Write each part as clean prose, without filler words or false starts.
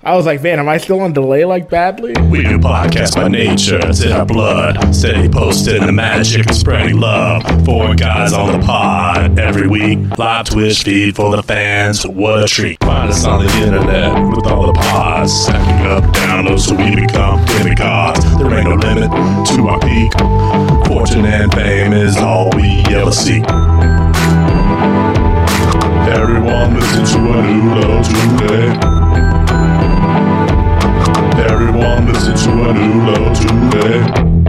I was like, man, am I still on delay like badly? We do podcasts by nature, it's in our blood. Steady posting the magic and spreading love. 4 guys on the pod every week. Live Twitch feed for the fans, what a treat. Find us on the internet with all the pods. Stacking up downloads so we become demigods. There ain't no limit to our peak. Fortune and fame is all we ever seek. Everyone listen to a new love today. Everyone listen to a new love today.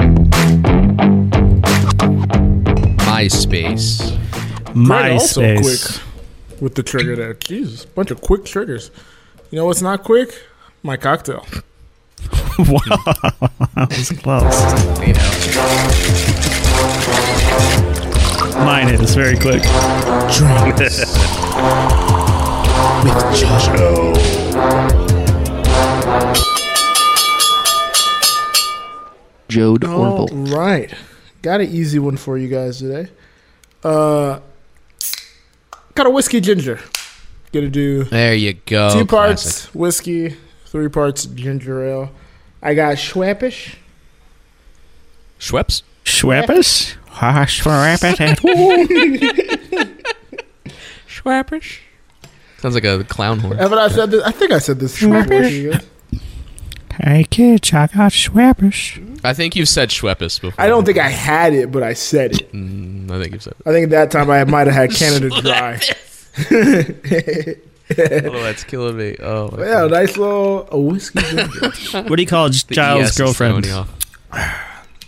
MySpace. Also quick with the trigger there. Jesus, bunch of quick triggers. You know what's not quick? My cocktail. Wow, that was close. You know. Mine is very quick. Drinks. With Joshua. Jode All Orville. right. Got an easy one for you guys today. Got a whiskey ginger. Gonna do There you go. 2 parts Classic. whiskey, 3 parts ginger ale. I got Schwappish. Schweppes? Schweppes? Schweppes. Schwappish. Sounds like a clown horn. Haven't I said this? I think I said this before to you guys. Hey kids, I got Schweppes. I think you've said Schweppes before. I don't think I had it, but I said it. I think you've said it. I think at that time I might have had Canada Dry. Oh, that's killing me. Oh, my Yeah, God. nice little whiskey ginger. What do you call The Giles' ES is girlfriend? throwing you off.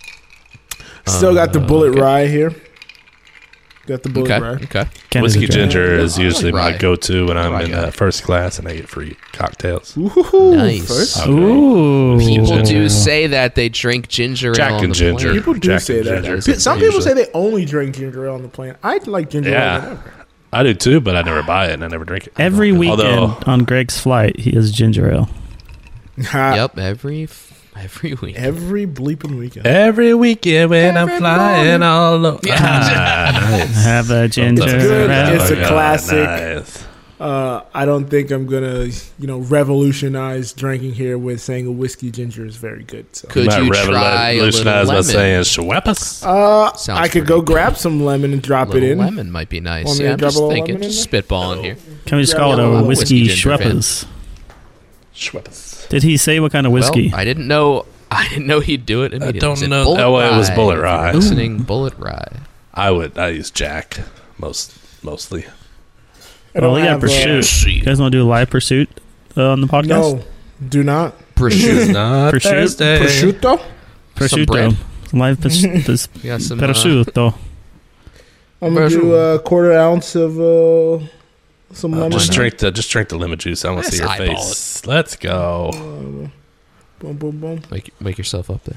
Still got the bullet okay. rye here. Got the bullet Okay. rye. Okay. Canada Whiskey Dry. ginger is usually my Right. go-to when I'm Right in guy. first class and I get free cocktails. Ooh, Nice. first. Ooh. People do Ginger. say that they drink ginger Jack ale on and the ginger. plane. People do Jack say and that. ginger. Some people Usually. say they only drink ginger ale on the plane. I like ginger ale. Yeah. Whatever. I do too, but I never buy it and I never drink it. Every weekend Although- on Greg's flight, he has ginger ale. Yep, every week. Every bleeping weekend. Every weekend when I'm flying all over. Nice. Have a ginger It's good. ale. It's a Yeah, classic. nice. I don't think I'm gonna, revolutionize drinking here with saying a whiskey ginger is very good. So, Could Might you try a little revolutionize by lemon? saying Schweppes. Sounds I could go pretty grab some lemon and drop it Little in. lemon might be nice. Want me Yeah, to I'm drop just a little thinking, lemon in just spitballing here. Can we just Grab call it a a little whiskey whiskey ginger fan. Schweppes? Schweppes. Did he say what kind of whiskey? Well, I didn't know he'd do it immediately. don't Is it know. Bullet Oh, it was Rye? Bullet If you're Rye. Listening, Bullet Rye. I use Jack mostly. I Well, don't we got have, Pursuit. You guys want to do a live Pursuit on the podcast? No, do not. Prosciutto. Not Prosciutto. Thursday. Prosciutto? Some bread. Prosciutto. Live We got some, prosciutto. I'm gonna do a 1/4 ounce of some lemon. Just drink the lemon juice. I want to see your Let's eyeball face. Let's go. Boom, boom, boom. Make yourself up there.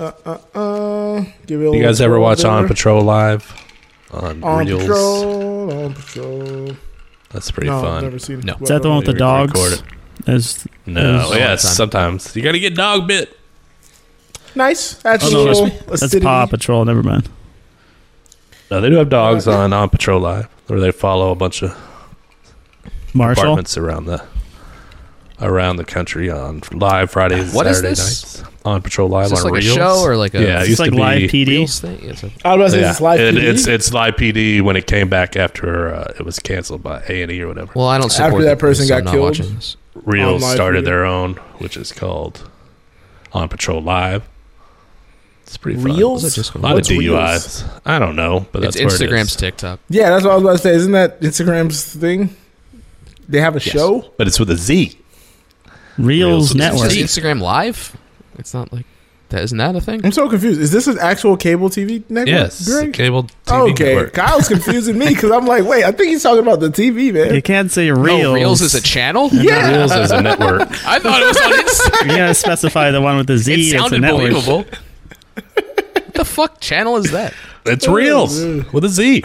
Give it a You guys little ever watch swirl On there. Patrol live on On Reels? Patrol, on Patrol. That's pretty No, I've fun. never seen it. No. Is that the one with the Record dogs? it. There's- No, There's- yes, time. sometimes you got to get dog bit. Nice. That's Oh, a no, little that's acidity. Paw Patrol. Never mind. No, they do have dogs on Patrol live, where they follow a bunch of Marshall. apartments around the country on live Fridays and What is Saturday this? nights. On Patrol live Is this on like Reels. a show or like a Yeah, it It's used like to be live PD. Reels thing? It's a- I was about to say Yeah, it's live PD. it's live PD when it came back after it was canceled by A&E or whatever. well, I don't support After that the police, person so got I'm not killed. watching this. Reels on live started PD. their own, which is called On Patrol Live. It's pretty fun. Reels? Was it just A lot What's of DUIs. Reels? I don't know, but It's that's where it Instagram's is. TikTok. Yeah, that's what I was about to say. Isn't that Instagram's thing? They have a show? But it's with a Z. Reels Reels Network. Is Instagram Live? It's not like that. Isn't that a thing? I'm so confused. Is this an actual cable TV network? Yes, Greg? cable TV Okay, network. Kyle's confusing me because I'm like, wait, I think he's talking about the TV, man. You can't say Reels. Oh, Reels is a channel? Yeah. Reels is a network. I thought it was on Instagram. You gotta specify the one with the Z. It It's a sounded network. believable. What the fuck channel is that? It's Reels with a Z.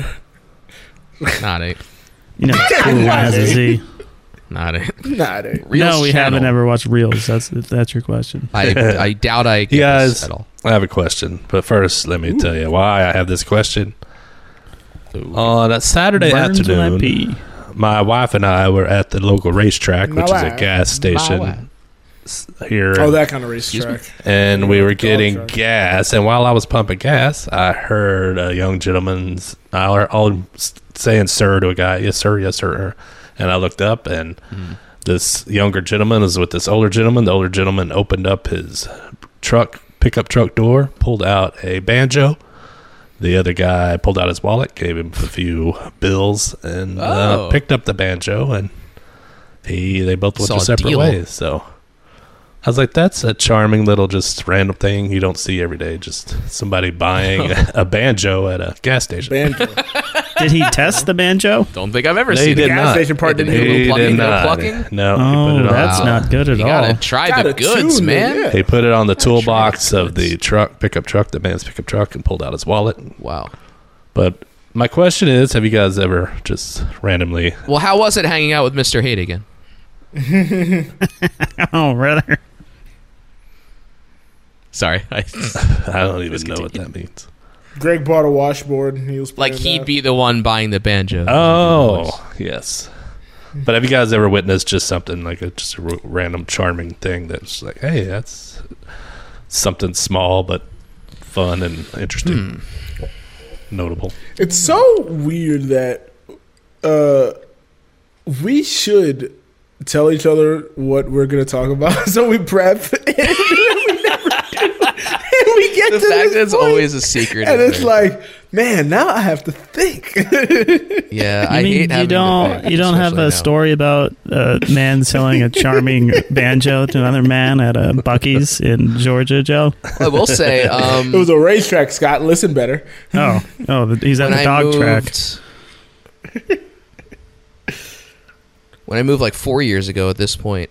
Not it. You know, it's cool when it has a Z. Not it. Nah, it ain't. Reels No, we channel. haven't ever watched Reels. That's if that's your question. I doubt I get You guys, this at all. I have a question. But first, let me tell you why I have this question. On a Saturday Burns when I afternoon, pee. my wife and I were at the local racetrack, My which is a wife. gas My station wife. here. Oh, that kind of racetrack. And we were Dog getting track. gas. And while I was pumping gas, I heard a young gentleman's, all saying sir to a guy. Yes, sir. Yes, sir. And I looked up, and this younger gentleman is with this older gentleman. The older gentleman opened up his pickup truck door, pulled out a banjo. The other guy pulled out his wallet, gave him a few bills, and picked up the banjo, and they both went their Solid separate deal. ways. So I was like, that's a charming little just random thing you don't see every day. Just somebody buying a banjo at a gas station. Banjo. Did he test the banjo? Don't think I've ever They seen did it. gas not. station part Did didn't he he? do a little He did plucking? No not. plucking? No, he Oh, put it on. that's not good at You all. gotta try Gotta the goods, tune it, man. yeah. He put it on the toolbox of the pickup truck, the man's pickup truck, and pulled out his wallet. Wow. But my question is, have you guys ever just randomly... Well, how was it hanging out with Mr. Haight again? Oh, rather. Sorry. I don't even know what that means. Greg bought a washboard. And he was Like playing he'd that. be the one buying the banjo. Oh, yes. But have you guys ever witnessed just something like just a random charming thing that's like, hey, that's something small but fun and interesting, notable? It's so weird that we should tell each other what we're going to talk about so we prep. And we never do. And we get The to fact this that it's point, always a secret. and is it's very- like, man, now I have to think. yeah, I I mean, hate having to think, you don't have especially a now. story about a man selling a charming banjo to another man at a Buc-ee's in Georgia, Joe? I will say, It was a racetrack, Scott. Listen better. Oh, he's at when the dog track. When I moved like 4 years ago at this point,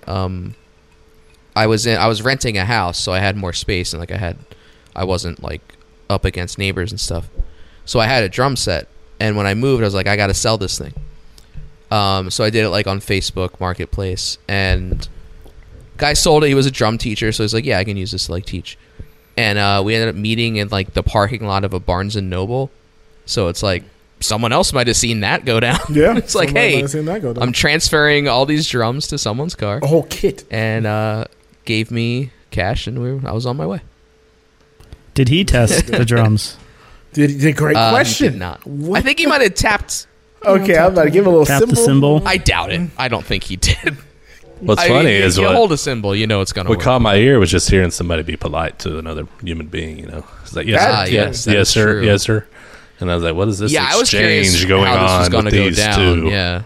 I was renting a house, so I had more space, and I wasn't like up against neighbors and stuff. So I had a drum set, and when I moved, I was like, I got to sell this thing. So I did it like on Facebook Marketplace, and guy sold it. He was a drum teacher, so he's like, yeah, I can use this to like teach. And we ended up meeting in like the parking lot of a Barnes and Noble. So it's like someone else might have seen that go down. Yeah. It's like, somebody might hey, have seen that go down. I'm transferring all these drums to someone's car, a whole kit. and gave me cash, and I was on my way. Did he test the drums? Great He question. did not. What? I think he might have tapped. Okay, I'm about to give him a little Tap symbol. the symbol. I doubt it. I don't think he did. What's funny is you what hold a symbol, you know it's gonna what work. caught my ear was just hearing somebody be polite to another human being. It's like, yes, That- sir, yes, that yes, is sir, true. yes, sir. And I was like, what is this Yeah, I was curious exchange going how this was on gonna with go these down. two? Yeah,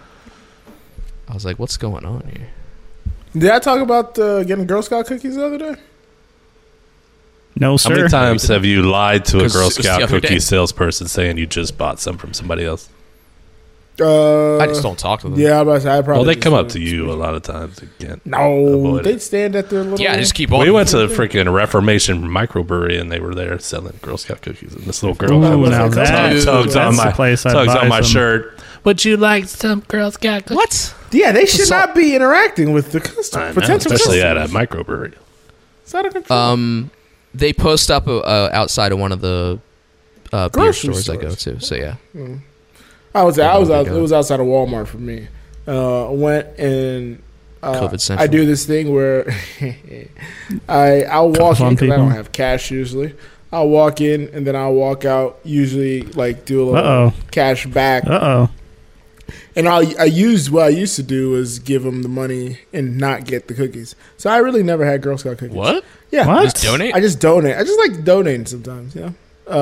I was like, what's going on here? Did I talk about getting Girl Scout cookies the other day? No, How sir. many times have you lied to a 'Cause Girl it was the Scout other cookie day. salesperson saying you just bought some from somebody else? I just don't talk to them. Yeah, I probably. Well, they just come up did. to you a lot of times again. No, Avoid they'd it. stand at their little. Yeah, just keep on. We went to the freaking Reformation microbrewery and they were there selling Girl Scout cookies. And this little girl Ooh, now Dude, that, tugs on that's my the place I'd tugs buy on my some. shirt. Would you like some Girl Scout cookies? What? Yeah, they should not be interacting with the customer, I know, potential especially customers. at a microbrewery. It's out of control. They post up outside of one of the beer Grocery stores I go stores. to. So yeah, I was out. big It was outside of Walmart for me. Went and COVID I Central. do this thing where I'll walk in on because I people. don't have cash usually. I'll walk in and then I'll walk out. Usually, like do a little Uh-oh. cash back. Uh-oh. And what I used to do is give them the money and not get the cookies. So I really never had Girl Scout cookies. what? Yeah. What? Just donate? I just donate. I just like donating sometimes. Yeah.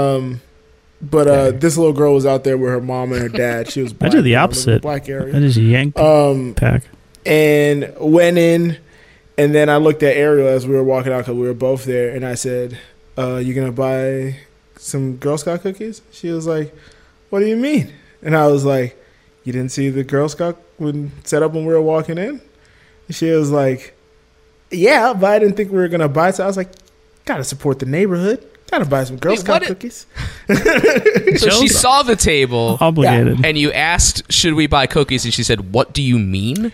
But this little girl was out there with her mom and her dad. She was. I Black, do the you know, opposite. Black I area. just yanked pack. And went in, and then I looked at Ariel as we were walking out because we were both there, and I said, "You gonna buy some Girl Scout cookies?" She was like, "What do you mean?" And I was like, "You didn't see the Girl Scout set up when we were walking in?" And she was like, "Yeah, but I didn't think we were gonna buy." So I was like, "Gotta support the neighborhood. Gotta buy some Girl Wait, Scout what? cookies." So she saw the table, Obligated. and you asked, "Should we buy cookies?" And she said, "What do you mean?"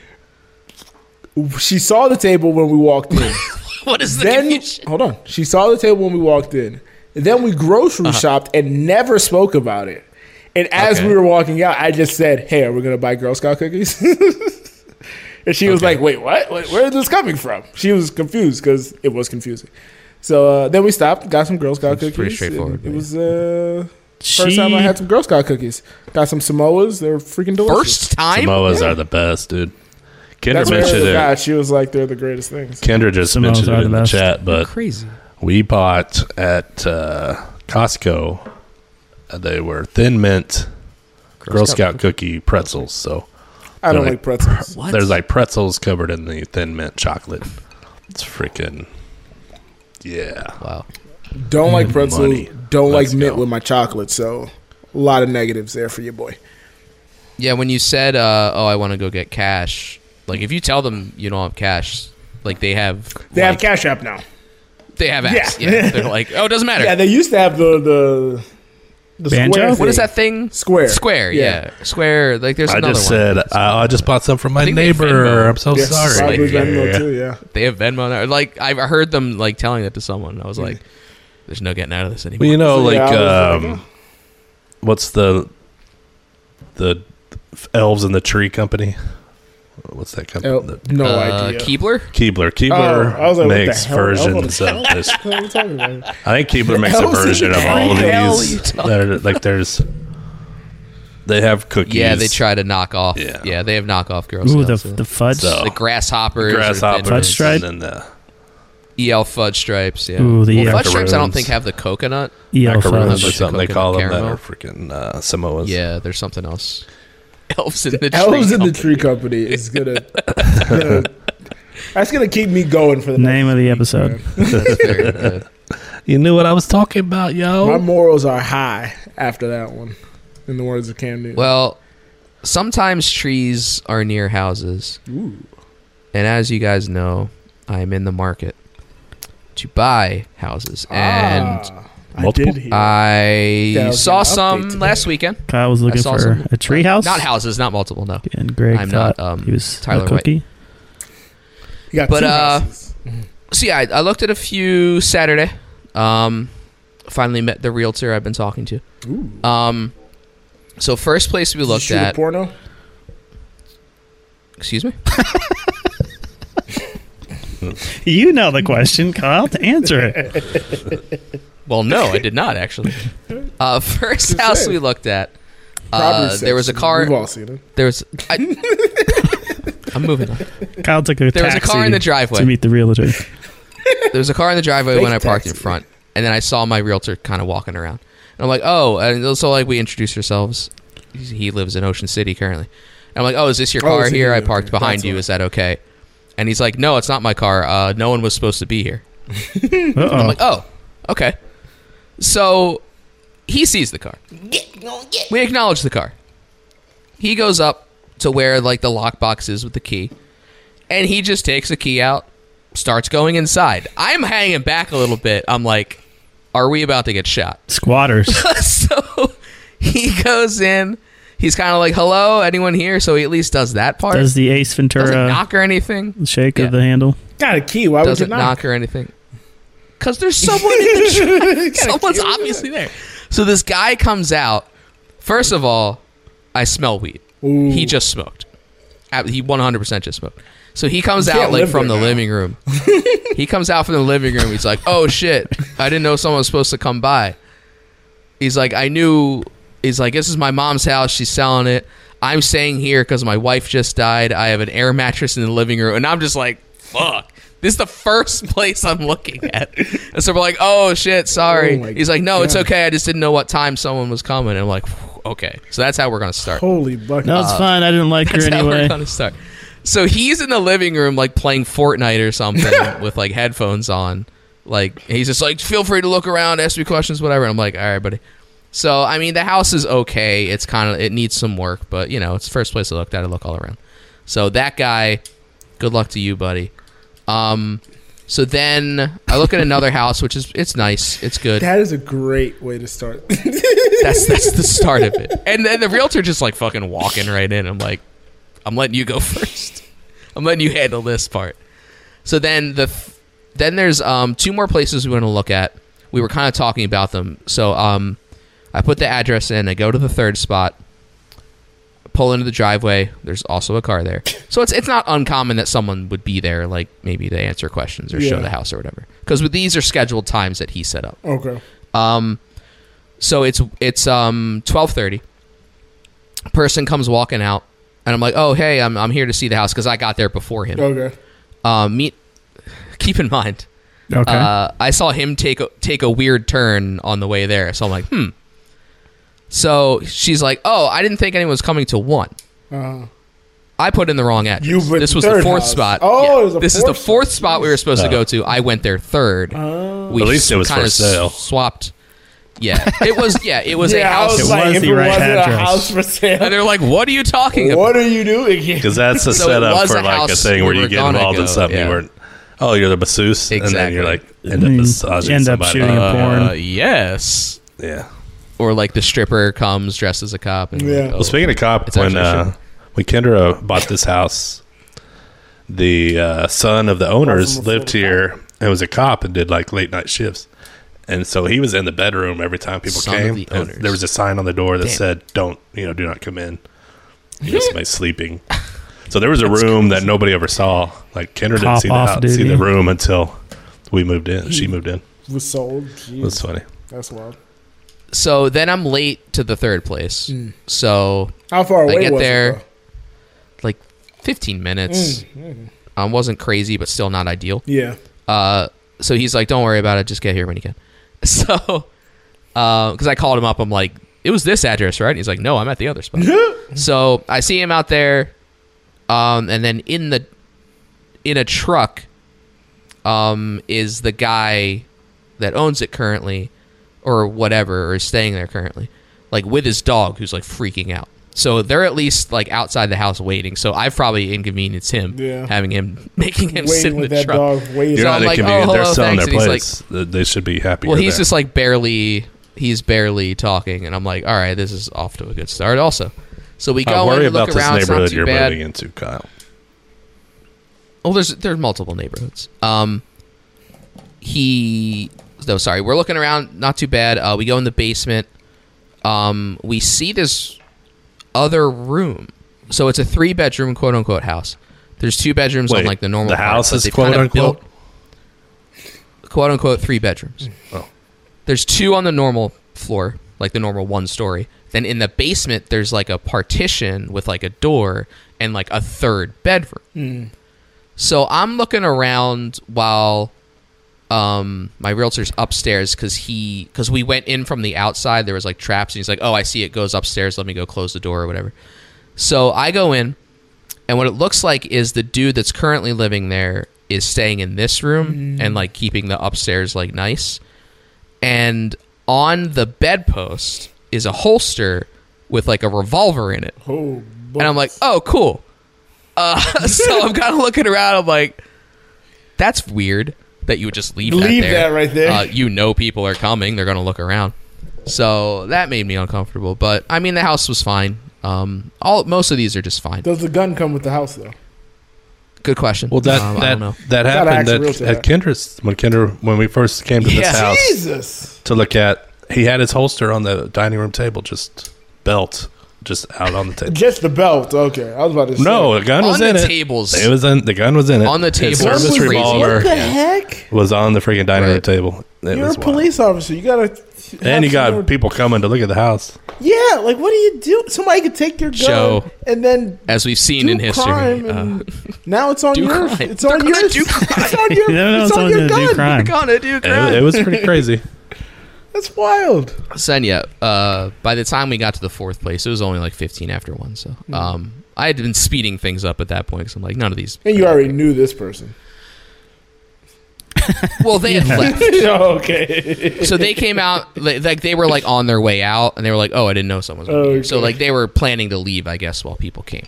She saw the table when we walked in. What is the Then confusion? hold on. She saw the table when we walked in. And then we grocery shopped and never spoke about it. And as Okay. we were walking out, I just said, "Hey, are we gonna buy Girl Scout cookies?" And she was like, wait, what? Where is this coming from? She was confused because it was confusing. So then we stopped, got some Girl Scout cookies. Pretty straightforward. It was first time I had some Girl Scout cookies. Got some Samoas. They're freaking delicious. First time? Samoas are the best, dude. Kendra That's what I mentioned forgot. it. She was like, they're the greatest things. Kendra just Samoas mentioned are it in the the best. chat, but Crazy. we bought at Costco. They were Thin Mint Girl Scout cookie pretzels. So I don't They're like pretzels. What? there's like pretzels covered in the Thin Mint chocolate. It's freaking yeah. Wow. Don't like pretzels. Money. Don't Let's like mint go. with my chocolate. So a lot of negatives there for your boy. Yeah, when you said, I want to go get cash, like if you tell them you don't have cash, like they have They have Cash App now. they have apps. Yeah. Yeah. They're like, oh, it doesn't matter. Yeah, they used to have the Banjo? square. What is thing. that thing? Square. Square, yeah. Square, like there's I another just one. said I just bought some from my think they have neighbor. Venmo. I'm so Yes, sorry. probably Like, Venmo too. Yeah. They have Venmo now. Like I heard them like telling that to someone. I was like, there's no getting out of this anymore. Well, you know, So, like yeah, I was like, what's the elves in the tree company? What's that company? No idea. Keebler? Keebler. I was like, what the makes hell? versions of this. What are you talking about? I think Keebler makes a Elves in the version of tree. all What the hell are you these. talking They're, like there's, they have cookies. Yeah, they try to knock off. Yeah. Yeah, they have knockoff Girl Ooh, Scouts. the fudge. So- the grasshoppers, grasshoppers, Fudge stripe? and then EL fudge stripes. Yeah, Ooh, the EL fudge stripes. I don't macaroons. think have the coconut. EL macaroons or fudge. something they Coconut call them that caramel. are freaking Samoas. Yeah, there's something else. Elves in the tree. Elves in the Company. Tree Company is gonna. That's gonna keep me going for the Name next of the week, episode. man. That's very good. You knew what I was talking about, yo. My morals are high after that one. In the words of Cam Newton. Well, sometimes trees are near houses, Ooh. and as you guys know, I'm in the market to buy houses, and I Multiple? did hear. I That was saw an update some today. last weekend. Kyle was looking I saw for some- a treehouse. Not houses, not multiple. No. And Greg I'm thought not, he was Tyler a cookie. You got but, two houses. So yeah, I looked at a few Saturday. Finally met the realtor I've been talking to. Ooh. So first place we Did you looked shoot a at. porno? Excuse me. You know the question, Kyle, to answer it. Well, no, I did not actually. First Just house saying. we looked at. Probably There was a sex. car. We've all seen it. There was. I'm moving on. Kyle took a There was a taxi car in the driveway. to meet the realtor. There was a car in the driveway Fake when I parked in taxi. front, and then I saw my realtor kind of walking around. And I'm like, oh, and so like we introduced ourselves. He lives in Ocean City currently. And I'm like, oh, is this your Oh, car is it here? you? I parked Okay, behind that's you. why. Is that okay? And he's like, no, it's not my car. No one was supposed to be here. And I'm Uh-oh. like, oh, okay. So he sees the car. We acknowledge the car. He goes up to where like the lockbox is with the key, and he just takes the key out, starts going inside. I'm hanging back a little bit. I'm like, are we about to get shot? Squatters. So he goes in. He's kind of like, hello, anyone here? So he at least does that part. Does the Ace Doesn't Ventura knock or anything. shake Yeah. of the handle? Got a key. Why would you Doesn't not? knock or anything. Because there's someone in the truck. Someone's obviously there. So this guy comes out. First of all, I smell weed. Ooh. He just smoked. He 100% just smoked. So he comes You out can't like live from the there now. living room. He comes out from the living room. He's like, "Oh shit! I didn't know someone was supposed to come by." He's like, "I knew." He's like, "This is my mom's house. She's selling it. I'm staying here because my wife just died. I have an air mattress in the living room." And I'm just like, "Fuck." This is the first place I'm looking at. And so we're like, oh, shit, sorry. Oh my He's like, no, it's God. okay. I just didn't know what time someone was coming. And I'm like, okay. So that's how we're going to start. Holy bucket. No, it's fine. I didn't like her That's how we're anyway. going to start. So he's in the living room, like, playing Fortnite or something with, like, headphones on. Like, he's just like, feel free to look around, ask me questions, whatever. And I'm like, all right, buddy. So, I mean, the house is okay. It's kind of, it needs some work. But, you know, it's the first place I looked at. I look all around. So that guy, good luck to you, buddy. So then I look at another house, which is, it's nice. It's good. That is a great way to start. That's the start of it. And then the realtor just like fucking walking right in. I'm like, I'm letting you go first. I'm letting you handle this part. So then then there's two more places we want to look at. We were kind of talking about them. So I put the address in. I go to the third spot. pull into the driveway. There's also a car there. So it's not uncommon that someone would be there, like maybe to answer questions or show the house or whatever. Because these are scheduled times that he set up. Okay. So it's 12:30. Person comes walking out, and I'm like, oh hey, I'm here to see the house because I got there before him. Okay. Keep in mind, Okay. I saw him take a weird turn on the way there, so I'm like, So she's like, oh, I didn't think anyone was coming to 1. I put in the wrong address. This was the fourth spot. Oh, it was a this is the fourth spot. spot we were supposed to go to. I went there third. We At least it was kinda for sale. Swapped. Yeah, it was. Yeah, it was a Yeah, I house. was It like, was if the it right wasn't a address. house for sale, And they're like, "What are you talking about?" what are you doing here? Because that's a So it setup was for a like a house thing where we you were get gonna involved in go, something. yeah. You weren't. Oh, you're the masseuse, and then you're like end up massaging End up somebody. shooting a porn. Yes. Yeah. Or like the stripper comes dressed as a cop. And Yeah. Well, speaking of cop, It's when actually Kendra bought this house, the son of the owners from a lived Florida here and was a cop and did like late night shifts. And so he was in the bedroom every time people Son of came. the And owners. there was a sign on the door that Damn. said, do not come in. You know, somebody's sleeping. So there was a room that nobody ever saw. Like Kendra Cop didn't off see duty. the room until we moved in. She moved in. Was sold. It was Jeez, funny. that's wild. So then I'm late to the third place. So How far away get was there. it? like 15 minutes. Wasn't crazy, but still not ideal. Yeah. So he's like, "Don't worry about it. Just get here when you can." So, because I called him up, I'm like, "It was this address, right?" And he's like, "No, I'm at the other spot." So I see him out there, and then in a truck, is the guy that owns it currently, or whatever, or is staying there currently, like with his dog, who's like freaking out. So they're at least like outside the house waiting. So I've probably inconvenienced him, making him sit Waiting in with the that truck. dog. Waiting. You're So not I'm like, inconvenient. "Oh, They're hello, selling thanks." their And he's place. They should be happy. Well, with he's that. just like he's barely talking, and I'm like, all right, this is off to a good start. Also, so we I go worry and look about this around. It's not neighborhood too you're bad. moving into, Kyle. Well, there's multiple neighborhoods. We're looking around, not too bad. We go in the basement. We see this other room. So it's a 3-bedroom quote unquote house. There's 2 bedrooms on Wait, like the normal the part, house but is they've quote kinda unquote? built, quote unquote 3 bedrooms. Oh. There's 2 on the normal floor, like the normal 1 story. Then in the basement, there's like a partition with like a door and like a 3rd bedroom. So I'm looking around while my realtor's upstairs because we went in from the outside. There was like traps, and he's like, "Oh, I see it goes upstairs. Let me go close the door or whatever." So I go in, and what it looks like is the dude that's currently living there is staying in this room and like keeping the upstairs like nice. And on the bedpost is a holster with like a revolver in it. Oh, And I'm like, "Oh, cool." So I'm kind of looking around. I'm like, "That's weird that you would just leave that there. that right there. People are coming. They're going to look around." So that made me uncomfortable. But I mean, the house was fine. Most of these are just fine. Does the gun come with the house though? Good question. Well, I don't know. that Gotta happened ask the at realtor Kendra's when we first came to Yeah. this house Jesus. to look at. He had his holster on the dining room table, just belt, just out on the table. Just the belt. Okay, I was about to say. No, the gun was On in the it. tables. It was in the gun was in it. On the His table. service What was- revolver What the Yeah. heck? was on the freaking dining room Right. table. It You're was a wild. police officer. You gotta. And you got someone- people coming to look at the house. Yeah, like what do you do? Somebody could take your gun Joe, and then As we've seen do in history. crime, and now it's on do your. crime. It's They're on gonna yours. do crime. It's on your. You never know It's when on someone's your going to do gun. crime. Gonna do crime. It was pretty crazy. That's wild. So then, yeah, by the time we got to the 4th place, it was only like 15 after 1. So I had been speeding things up at that point because I'm like, none of these. And you already knew this person. Well, they had left. Okay. So they came out, like they were like on their way out, and they were like, "Oh, I didn't know someone was going to be here." So Okay. like they were planning to leave, I guess, while people came.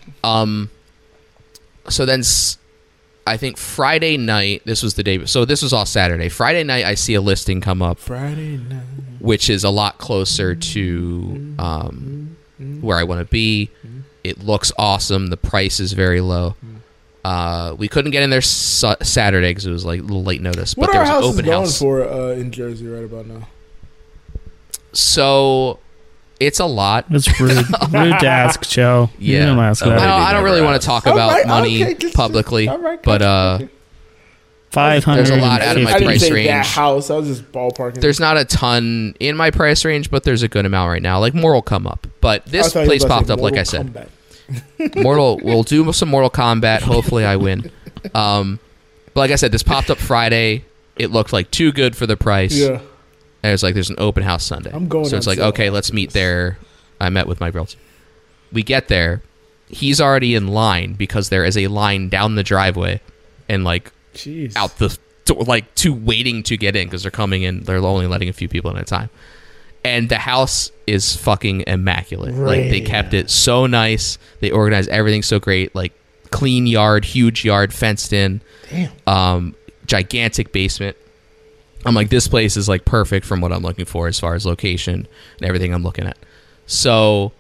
So then I think Friday night, this was the day. So this was all Saturday. Friday night, I see a listing come up, Friday night. which is a lot closer to where I want to be. It looks awesome. The price is very low. We couldn't get in there Saturday because it was like a little late notice. What but there are was an houses open going house. for in Jersey right about now? So It's a lot. It's rude to ask, Joe. You Yeah. don't ask Oh, that. I don't really want to talk about Alright, money okay, just- publicly, alright, but gotcha. 500. There's a lot out of my I didn't price say range. that house. I was just ballparking. there's not a ton in my price range, but there's a good amount right now. Like more will come up, but I this thought you place were about to popped say up. Like I Mortal said, Kombat. We'll do some Mortal Kombat. Hopefully, I win. But like I said, this popped up Friday. It looked like too good for the price. Yeah. And it's like there's an open house Sunday. I'm going So it's on like, sale okay, let's meet there. I met with my realtor. We get there. He's already in line because there is a line down the driveway and like Jeez. out the door, like to waiting to get in because they're coming in. They're only letting a few people in at a time. And the house is fucking immaculate. Like they Right. kept it so nice. They organized everything so great. Like clean yard, huge yard, fenced in. Damn. Gigantic basement. I'm like, this place is like perfect from what I'm looking for as far as location and everything I'm looking at. So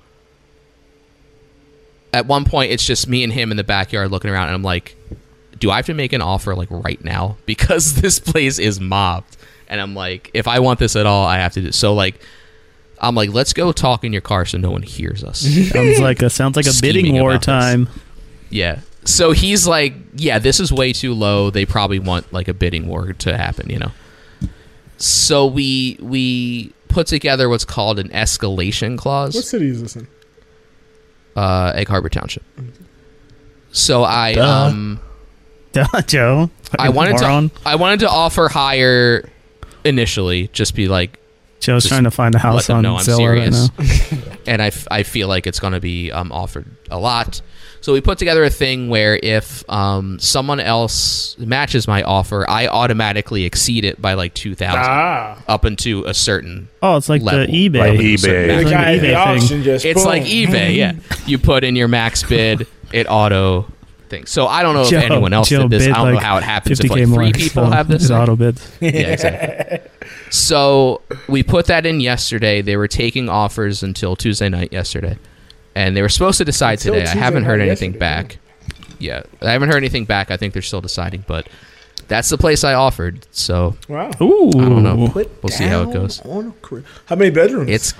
at one point it's just me and him in the backyard looking around and I'm like, do I have to make an offer like right now? Because this place is mobbed. And I'm like, if I want this at all, I have to do so like I'm like, let's go talk in your car so no one hears us. Sounds like a bidding Scheming war about this. time. Yeah. So he's like, yeah, this is way too low. They probably want like a bidding war to happen, you know. So we put together what's called an escalation clause. What city is this in? Egg Harbor Township. So I Duh, Joe. I wanted Moron. to offer higher initially, just be like, Joe's just trying to find a let house them on know I'm Zillow right serious. now. And I feel like it's going to be offered a lot. So we put together a thing where if someone else matches my offer, I automatically exceed it by like 2,000 up into a certain. Oh, it's like Level. the eBay. Like The eBay. Like guy at eBay the thing. auction just It's boom. like eBay, yeah. You put in your max bid, it auto thing. So I don't know if Joe- anyone else Joe did this. bid I don't know like how it happens if 50K like more, three people so have this. it's auto bids. Yeah, exactly. So we put that in yesterday. They were taking offers until Tuesday night yesterday. And they were supposed to decide Until today. I Tuesday haven't heard night anything yesterday. back. Yeah, I haven't heard anything back. I think they're still deciding, but that's the place I offered. So Wow. Ooh. I don't know. Put We'll see how it down goes. on a crib. How many bedrooms?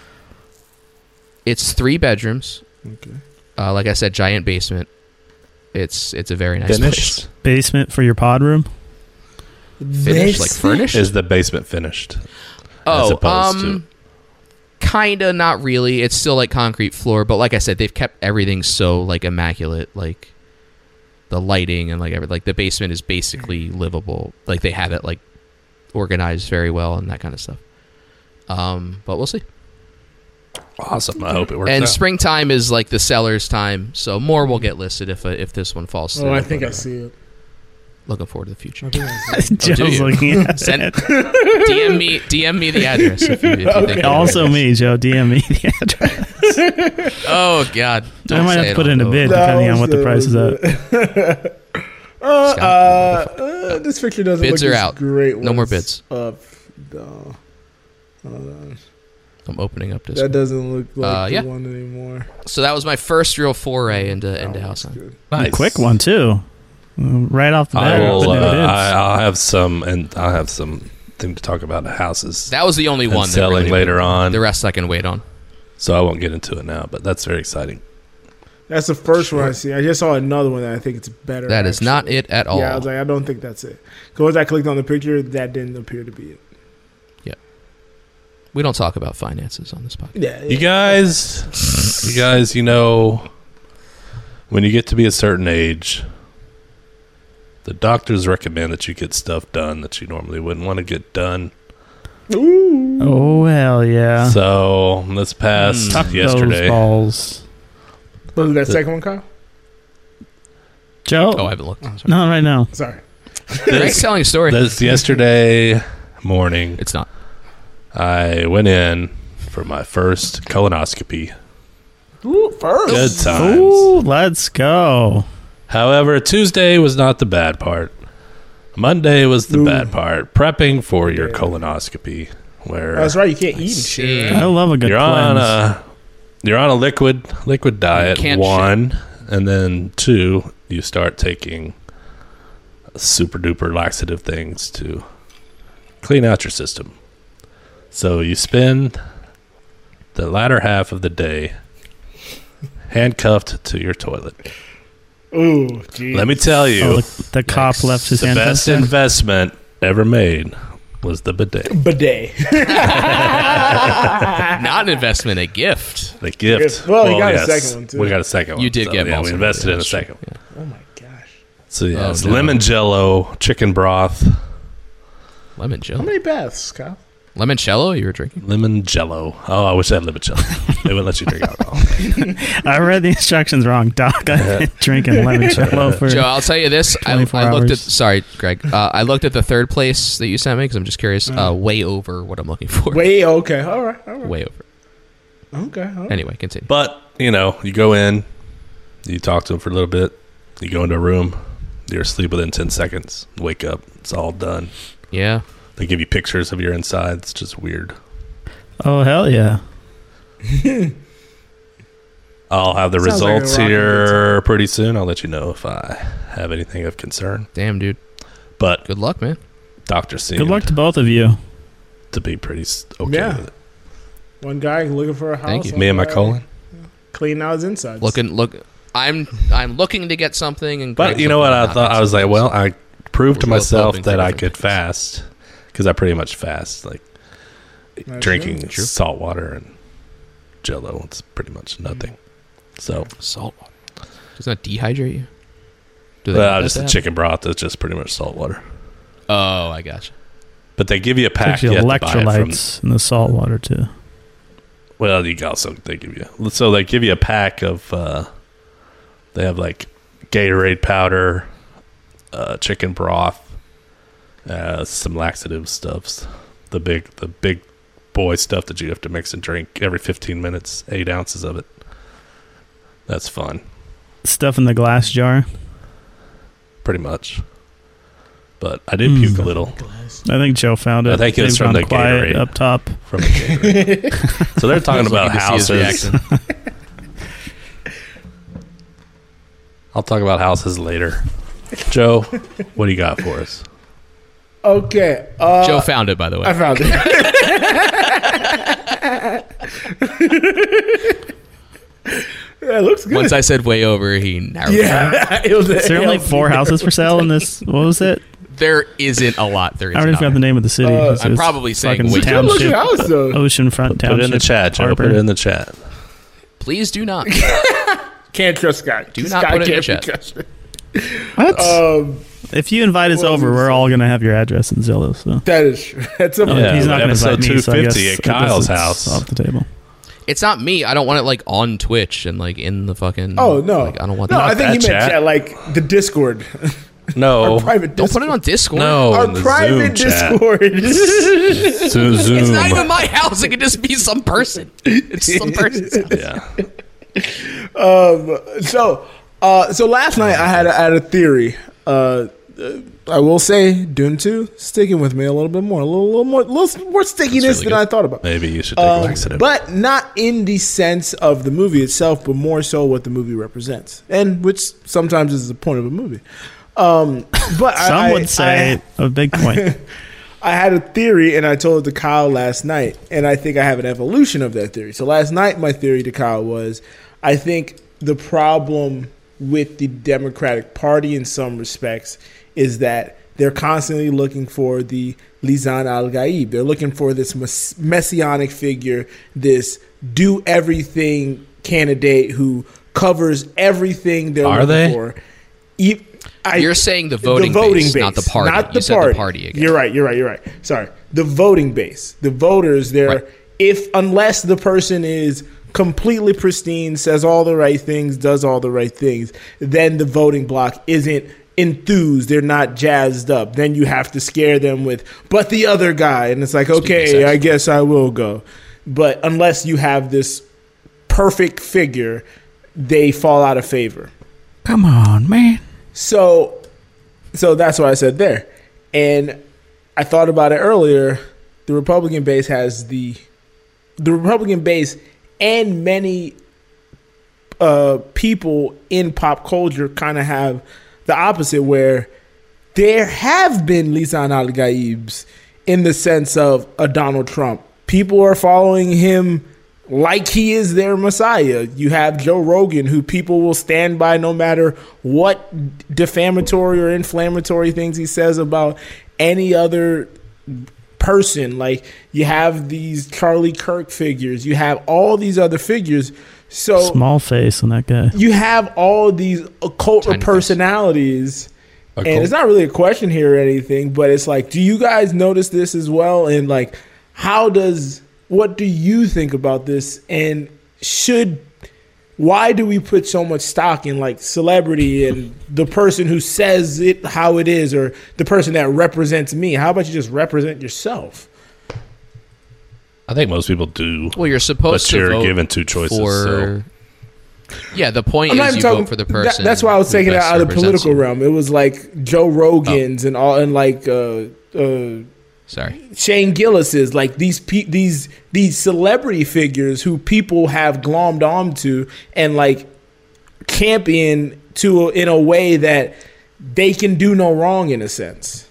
It's 3 bedrooms. Okay. Like I said, giant basement. It's a very nice Finished? Basement for your pod room. place. Finished, like furnished. Is the basement finished? As Oh, opposed to kinda, not really. It's still like concrete floor, but like I said, they've kept everything so like immaculate, like the lighting and like everything. Like the basement is basically livable. Like they have it like organized very well and that kind of stuff. But we'll see. awesome. I hope it works And out. springtime is like the seller's time, so more will get listed if this one falls through. Oh, I think But, I see it. Looking forward to the future. I think I see it. do Joe's you? looking at Send it. DM me the address if you think. Also me, Joe. DM me the address. Oh God! I Don't might say have it to put on in a the- bid depending on what the price is at. This picture doesn't Bids look are as out. great. No more once bids. Up. No. Hold on. I'm opening up this. That one. doesn't look like yeah. the one anymore. So that was my first real foray into Oh, house that's hunting. good. Nice. Quick one too. Right off the I bat. will. opening bids. I'll have some thing to talk about houses That was the only and one that selling really later on. The rest I can wait on. So I won't get into it now, but that's very exciting. That's the first one I see. I just saw another one that I think it's better. That is not actually. it at all. Yeah, I was like, I don't think that's it. Because once I clicked on the picture, that didn't appear to be it. We don't talk about finances on this podcast. Yeah. You guys, you know, when you get to be a certain age, the doctors recommend that you get stuff done that you normally wouldn't want to get done. Ooh. Oh hell yeah! So this past Tuck those yesterday, balls, Was it that second one, Kyle? Joe. Oh, I haven't looked. Sorry. No, right now. Sorry. Greg's telling a story. this yesterday morning, It's not. I went in for my first colonoscopy. Ooh, first. Good times. Ooh, let's go. However, Tuesday was not the bad part. Monday was the Ooh. bad part. Prepping for your Yeah. colonoscopy, where That's right. You can't eat and see. shit. I Right? love a good you're cleanse. on a liquid diet. can't One, and then two, you start taking super duper laxative things to clean out your system. So you spend the latter half of the day handcuffed to your toilet. Ooh, geez. Let me tell you, Oh, the cop left his the handcuffs best there? investment ever made was the bidet. Bidet. Not an investment, a gift. The gift. Well, you got a second one, too. We got a second one. You did get yeah, multiple, we invested yeah, in a that's true. second one. Oh my gosh. So yeah, Oh, it's no. lemon jello, chicken broth, Lemon How jello. many baths, Kyle? Limoncello you were drinking? lemon jello. Oh, I wish I had lemon jello. They wouldn't let you drink alcohol. I read the instructions wrong, Doc. I've been drinking limoncello for Joe, I'll tell you this. I 24 looked at. hours. Sorry, Greg. I looked at the third place that you sent me because I'm just curious. Way over what I'm looking for. Wait, okay. All right. Way over. Okay. All right. Anyway, continue. But, you know, you go in, you talk to them for a little bit, you go into a room, you're asleep within 10 seconds, wake up, it's all done. Yeah. They give you pictures of your inside. It's just weird. Oh, hell yeah. I'll have the Sounds like a results rocking here pretty soon. I'll let you know if I have anything of concern. Damn, dude. But Good luck, man. doctor seemed Good luck to both of you. to be pretty okay Yeah. with it. One guy looking for a house. Thank you. one Me and my guy colon. Cleaning out his insides. I'm looking to get something, and But Greg's you know what? looking to I not thought get I was like, something. well, I proved to We're both myself hoping for that I different could things. fast because I pretty much fast, like That's drinking True. salt water and Jello. It's pretty much nothing. So, Salt water. Doesn't that dehydrate you? Do want well, that just to the happen? chicken broth is just pretty much salt water. Oh, I gotcha. But they give you a pack. Gives you You have to buy it from. electrolytes in the salt water, too. Well, you also they give you. So they give you a pack of. They have like Gatorade powder, chicken broth, some laxative stuffs. The big boy stuff that you have to mix and drink every 15 minutes. 8 ounces of it. That's fun, Stuff in the glass jar. pretty much. But I did puke a little I think Joe found it. I think it was They've from gone the quiet Gatorade. up top. from the Gatorade. So they're talking about Looking to see his houses. reaction. I'll talk about houses later. Joe, what do you got for us? Okay. Joe found it, by the way. I found it. It looks good. Once I said way over, he narrowed it down. yeah. It was Is there only 4 houses for sale in this? What was it? There isn't a lot. There is I already forgot the name of the city. It's I'm this probably saying fucking way too Good looking township, house, though. oceanfront Put township. it in the chat, Joe. harbor. Put it in the chat. Please do not. Can't trust Scott. Do This not guy put it in the can't be chat. trusted. What? If you invite us what over, was we're it? all gonna have your address in Zillow. So That is true. That's a Oh, Yeah, he's not but gonna invite episode me. So I guess 250 at I guess Kyle's it's house. off the table. It's not me. I don't want it like on Twitch and like in the fucking. Oh no! Like, I don't want No, that. I think he that meant chat. chat, like the Discord, No. our private. Don't Discord. put it on Discord. No. Our in the private Zoom chat. Discord. Zoom. It's not even my house. It could just be some person. It's some person's house. Yeah. So last night I had a theory. I will say Dune 2 sticking with me a little bit more, a little more stickiness really than good. I thought about. Maybe you should take laxative. But not in the sense of the movie itself, but more so what the movie represents, and which sometimes is the point of a movie. But Some would say a big point. I had a theory, and I told it to Kyle last night, and I think I have an evolution of that theory. So last night, my theory to Kyle was, I think the problem with the Democratic Party in some respects is that they're constantly looking for the Lisan al-Gaib. They're looking for this messianic figure, this do-everything candidate who covers everything they're Are looking they? for. You're saying the voting base, not the party. Not You the said the party. party again. You're right. Sorry. The voting base. The voters, they're Right. unless the person is completely pristine, says all the right things, does all the right things, then the voting bloc isn't enthused. They're not jazzed up. Then you have to scare them with, but the other guy. And it's like, okay, sense. I guess I will go. But unless you have this perfect figure, they fall out of favor. Come on, man. So that's what I said there. And I thought about it earlier. The Republican base has the Republican base and many people in pop culture kind of have the opposite, where there have been Lisan al-Gaibs in the sense of a Donald Trump. People are following him like he is their messiah. You have Joe Rogan, who people will stand by no matter what defamatory or inflammatory things he says about any other person. Like, you have these Charlie Kirk figures. You have all these other figures. So Small face on that guy. you have all these occult Tiny face. personalities. And it's not really a question here or anything, but it's like, do you guys notice this as well? And like, what do you think about this? And why do we put so much stock in like celebrity and the person who says it how it is, or the person that represents me? How about you just represent yourself? I think most people do. Well, you're supposed But to you're vote given two choices, For, Yeah, the point I'm not is even you talking vote for the person. That's why I was who taking it best out of the represents political you. realm. It was like Joe Rogan's and all, and like Sorry. Shane Gillis's, like these celebrity figures who people have glommed onto and like champion to in a way that they can do no wrong, in a sense.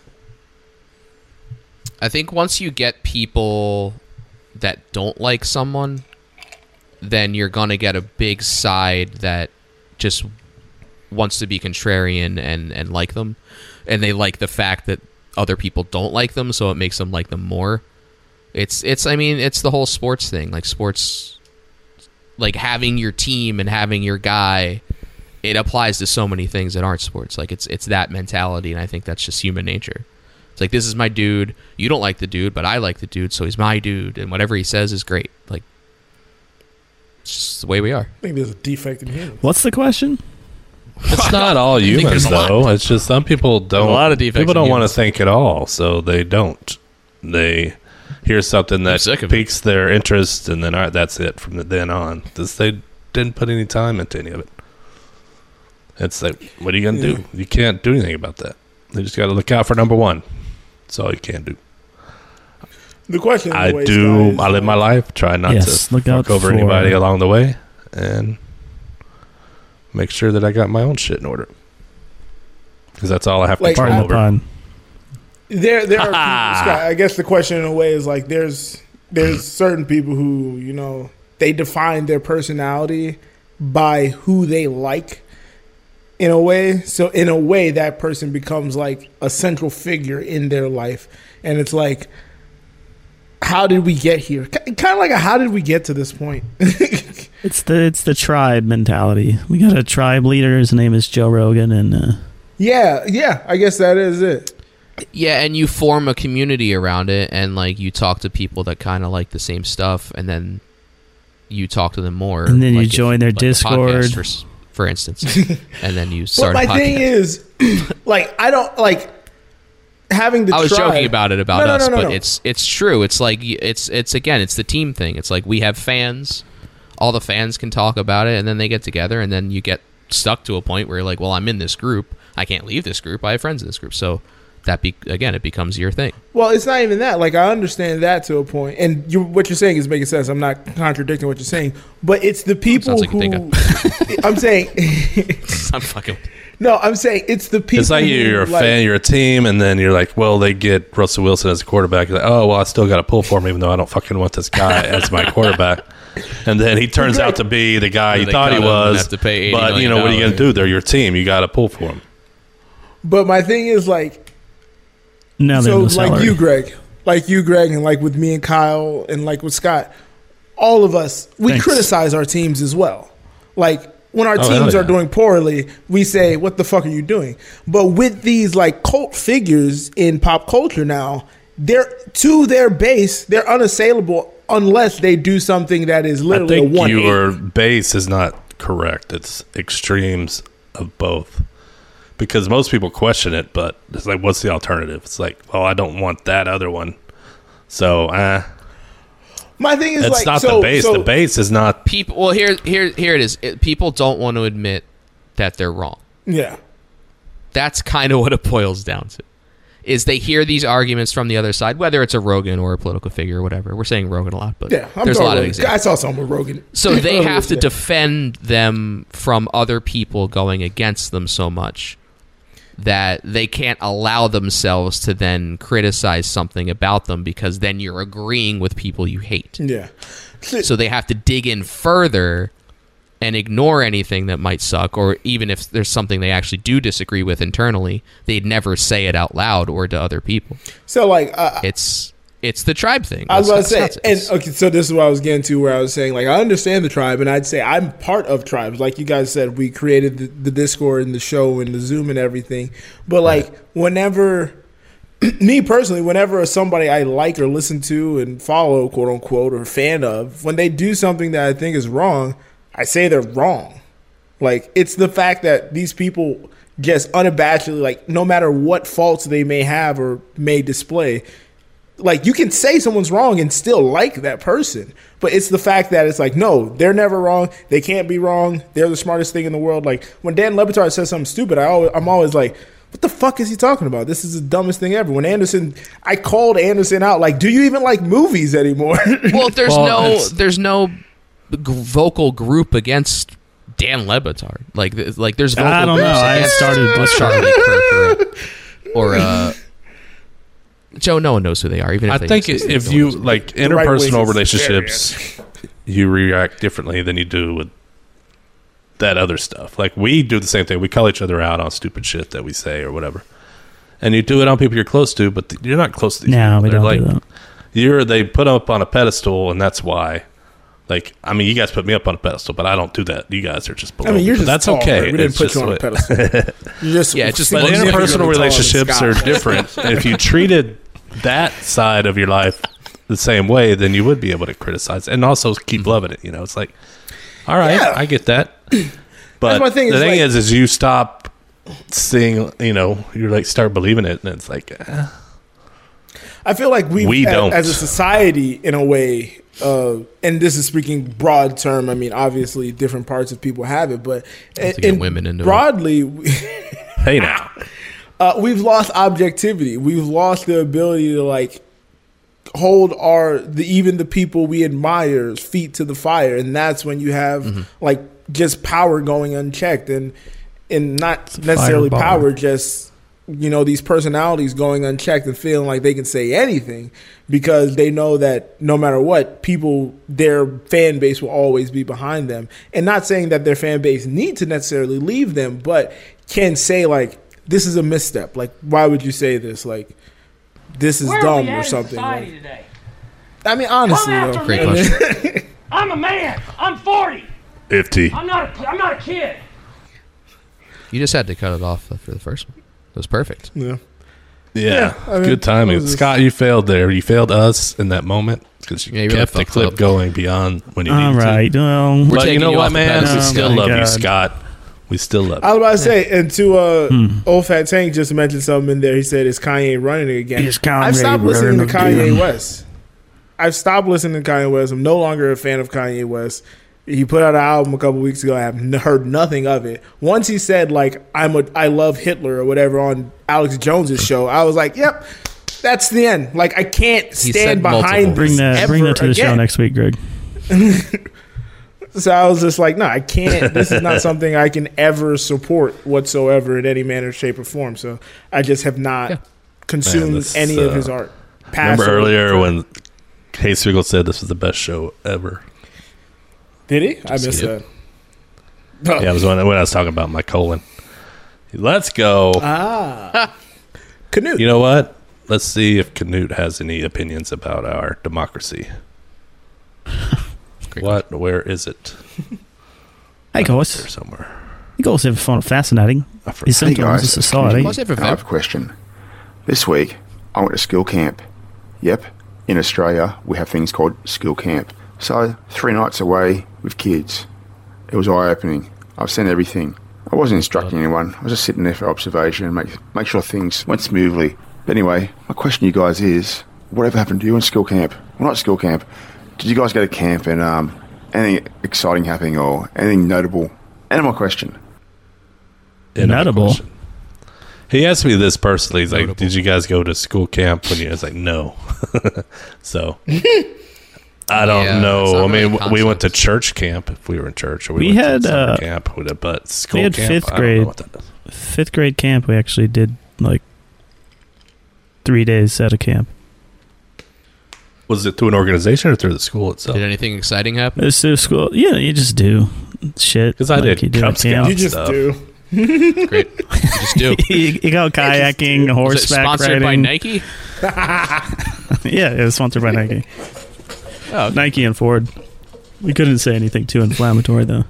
I think once you get people that don't like someone, then you're going to get a big side that just wants to be contrarian and like them. And they like the fact that other people don't like them, so it makes them like them more. It's the whole sports thing. Like, sports, like having your team and having your guy, it applies to so many things that aren't sports. Like, it's that mentality, and I think that's just human nature. It's like, this is my dude. You don't like the dude, but I like the dude, so he's my dude, and whatever he says is great. Like, it's just the way we are. I think there's a defect in humans. What's the question? It's not all think humans, there's a lot. though. It's just some people don't. a lot of defects People in don't want to humans. think at all, so they don't. They hear something that sick of it. piques their interest, and then all right, that's it from then on. They didn't put any time into any of it. It's like, what are you gonna do? You can't do anything about that. You just got to look out for number one. That's all you can do. The question, I always, do. guys, I live my life. Try not Yes, to look out fuck over for- anybody along the way, and make sure that I got my own shit in order. Because that's all I have Like, control Pardon the over. pun. There are people, Scott, I guess the question in a way is like, there's certain people who, you know, they define their personality by who they like in a way. So in a way, that person becomes like a central figure in their life. And it's like, how did we get here? Kind of like how did we get to this point? It's the tribe mentality. We got a tribe leader. His name is Joe Rogan, and Yeah, I guess that is it. Yeah, and you form a community around it, and like you talk to people that kind of like the same stuff, and then you talk to them more. And then you like join their like a podcast, Discord. for instance, and then you But start. my a podcast. thing is, like, I don't like having the I was tribe. joking about it about No, us, but no. it's true. It's like it's again, it's the team thing. It's like we have fans. All the fans can talk about it, and then they get together, and then you get stuck to a point where you're like, well, I'm in this group. I can't leave this group. I have friends in this group. So again, it becomes your thing. Well, it's not even that. Like, I understand that to a point, and what you're saying is making sense. I'm not contradicting what you're saying, but it's the people Sounds like you who think I'm saying. I'm fucking. No, I'm saying it's the people. It's like you're a who, like, fan, you're a team, and then you're like, well, they get Russell Wilson as a quarterback. You're like, oh, well, I still got to pull for him, even though I don't fucking want this guy as my quarterback. And then he turns out to be the guy Or you they thought he cut him and was. have to pay $80 But, you know, what are you going to do? They're your team. You got to pull for them. But my thing is like, now they're so in the salary. like you, Greg, and like with me and Kyle, and like with Scott, all of us, we Thanks. criticize our teams as well. Like, when our hell teams yeah. are doing poorly, we say, "What the fuck are you doing?" But with these like cult figures in pop culture now, they're to their base, they're unassailable unless they do something that is I literally a think 180. your base is not correct. It's extremes of both. Because most people question it, but it's like, what's the alternative? It's like, well, I don't want that other one. So, My thing is it's like, not so, the base. so- The base is not. People. Well, here it is. People don't want to admit that they're wrong. Yeah. That's kind of what it boils down to. Is they hear these arguments from the other side, whether it's a Rogan or a political figure or whatever. We're saying Rogan a lot, but Yeah, I'm there's a talking lot of Rogan. examples. I saw something with Rogan. So they have to Yeah. defend them from other people going against them so much that they can't allow themselves to then criticize something about them, because then you're agreeing with people you hate. Yeah. So they have to dig in further and ignore anything that might suck, or even if there's something they actually do disagree with internally, they'd never say it out loud or to other people. So like, It's the tribe thing. I was about to say, That's- and okay, so this is what I was getting to, where I was saying, like, I understand the tribe, and I'd say I'm part of tribes. Like you guys said, we created the Discord and the show and the Zoom and everything. But like, whenever, me personally, whenever somebody I like or listen to and follow, quote unquote, or fan of, when they do something that I think is wrong, I say they're wrong. Like, it's the fact that these people just unabashedly, like, no matter what faults they may have or may display, like, you can say someone's wrong and still like that person, but it's the fact that it's like, no, they're never wrong. They can't be wrong. They're the smartest thing in the world. Like, when Dan Le Batard says something stupid, I'm always like, what the fuck is he talking about? This is the dumbest thing ever. When I called Anderson out, like, do you even like movies anymore? Well, there's no vocal group against Dan Le Batard. Like there's vocal I don't groups know. I against started Charlie Kirk or Joe. No one knows who they are. Even if I they think exist, if no one you knows who like The right interpersonal wing is relationships, you react differently than you do with that other stuff. Like, we do the same thing. We call each other out on stupid shit that we say or whatever, and you do it on people you're close to, but you're not close to these No, people. we They're don't like, do that. They put up on a pedestal, and that's why. Like, I mean, you guys put me up on a pedestal, but I don't do that. You guys are just below. I mean, you're me. just But that's tall, okay. right? We didn't It's put just you on a what- pedestal. You're just Yeah, just But significantly interpersonal taller than relationships Scott. are different. And if you treated that side of your life the same way, then you would be able to criticize and also keep loving it. You know, it's like, all right, Yeah. I get that. But my thing, the is thing like- is you stop seeing, you like start believing it, and it's like, I feel like We don't. as a society, in a way, and this is speaking broad term. I mean, obviously, different parts of people have it, but to get women into it. broadly, hey now. we've lost objectivity. We've lost the ability to like hold even the people we admire's feet to the fire, and that's when you have like just power going unchecked, and not necessarily fireball. power, just these personalities going unchecked and feeling like they can say anything because they know that no matter what, their fan base will always be behind them. And not saying that their fan base need to necessarily leave them, but can say like, this is a misstep. Like, why would you say this? Like, this is Where are dumb we at or in something. society Like, today? I mean, honestly, Come though. after Great me. question. I'm a man. I'm 40. 50. I'm not a kid. You just had to cut it off for the first one. It was perfect. Yeah. Yeah, I mean, good timing. it was just- Scott, you failed there. You failed us in that moment because you Yeah, you really kept the fucked clip up. going beyond when you All needed right. Well, We're to. But you taking know you what, off the man? pedestal. We still Oh, my love you, God. Scott. We still love I you. was about to say, and to Old Fat Tank just mentioned something in there. He said, "Is Kanye running it again?" Is Kanye I've stopped listening to running Kanye again? West. I've stopped listening to Kanye West. I'm no longer a fan of Kanye West. He put out an album a couple weeks ago. I have heard nothing of it. Once he said like I love Hitler or whatever on Alex Jones's show, I was like, "Yep, that's the end." Like, I can't said stand multiple. behind this bring that to the show again. next week, Greg. So I was just like, no, I can't. This is not something I can ever support whatsoever in any manner, shape, or form. So I just have not consumed Man, this, any of his art. Remember Pass or earlier present. when Hayes Spiegel said this was the best show ever? Did he? I missed Yep. that. Oh. Yeah, it was when I was talking about my colon. Let's go. Canute. You know what? Let's see if Canute has any opinions about our democracy. What? Where is it? Hey, There guys. somewhere. You guys ever find it fascinating? I forgot. Is sometimes guys. a society. What's it for I have a question. This week, I went to skill camp. Yep, in Australia, we have things called skill camp. So, 3 nights away with kids. It was eye-opening. I've seen everything. I wasn't instructing anyone. I was just sitting there for observation and make sure things went smoothly. But anyway, my question to you guys is, whatever happened to you in skill camp? Well, not skill camp. Did you guys go to camp and anything exciting happening or anything notable? And my question. Another Notable. question. He asked me this personally. He's like, Notable. "Did you guys go to school camp?" When you, I was like, "No." So I don't Yeah, it's know. not I mean, really we went to concepts. church camp if we were in church, or We went had, to summer camp. But school had camp, fifth I don't know grade. what that is. fifth grade camp, we actually did like 3 days at a camp. Was it through an organization or through the school itself? Did anything exciting happen? It's through school. Yeah, you just do shit. 'Cause I did you do Cub at camp. You just stuff. do. Great. You just do. you go kayaking, Was it horseback sponsored riding. by Nike? Yeah, it was sponsored by Nike. Oh, okay. Nike and Ford. We couldn't say anything too inflammatory though.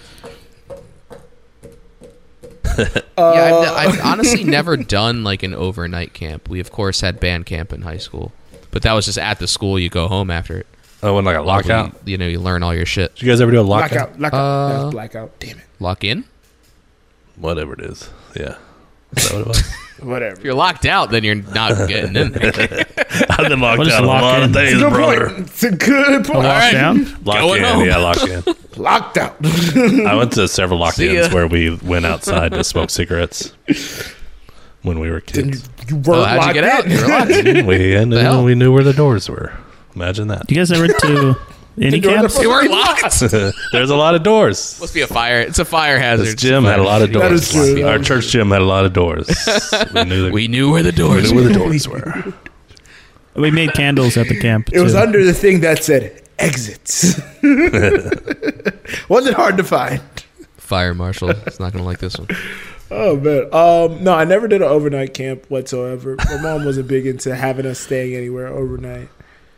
Yeah, I've honestly never done like an overnight camp. We of course had band camp in high school, but that was just at the school. You go home after it. Oh, when like a lockout? You know, you learn all your shit. Did you guys ever do a lockout? Blackout. That's blackout. Damn it. Lock in. Whatever it is. Yeah. Is that what it was? Whatever. If you're locked out, then you're not getting in there. I've been locked What is out a lock lot in? of things, It's a good brother. point. It's a good point. Locked down? Locked Going in, home. yeah, locked in. Locked out. I went to several See lock-ins ya. where we went outside to smoke cigarettes when we were kids. You weren't Oh, how'd you locked get out? in. You were locked. we hell? knew where the doors were. Imagine that. You guys ever to any The door camps? You weren't locked. There's a lot of doors. Must be a fire. It's a fire hazard. This gym had a lot of That doors. is true. Our church gym had a lot of doors. We knew where the doors where were. the doors were. We made candles at the camp. It was too. under the thing that said exits. Wasn't hard to find. Fire marshal is not gonna like this one. Oh man. No, I never did an overnight camp whatsoever. My mom wasn't big into having us staying anywhere overnight.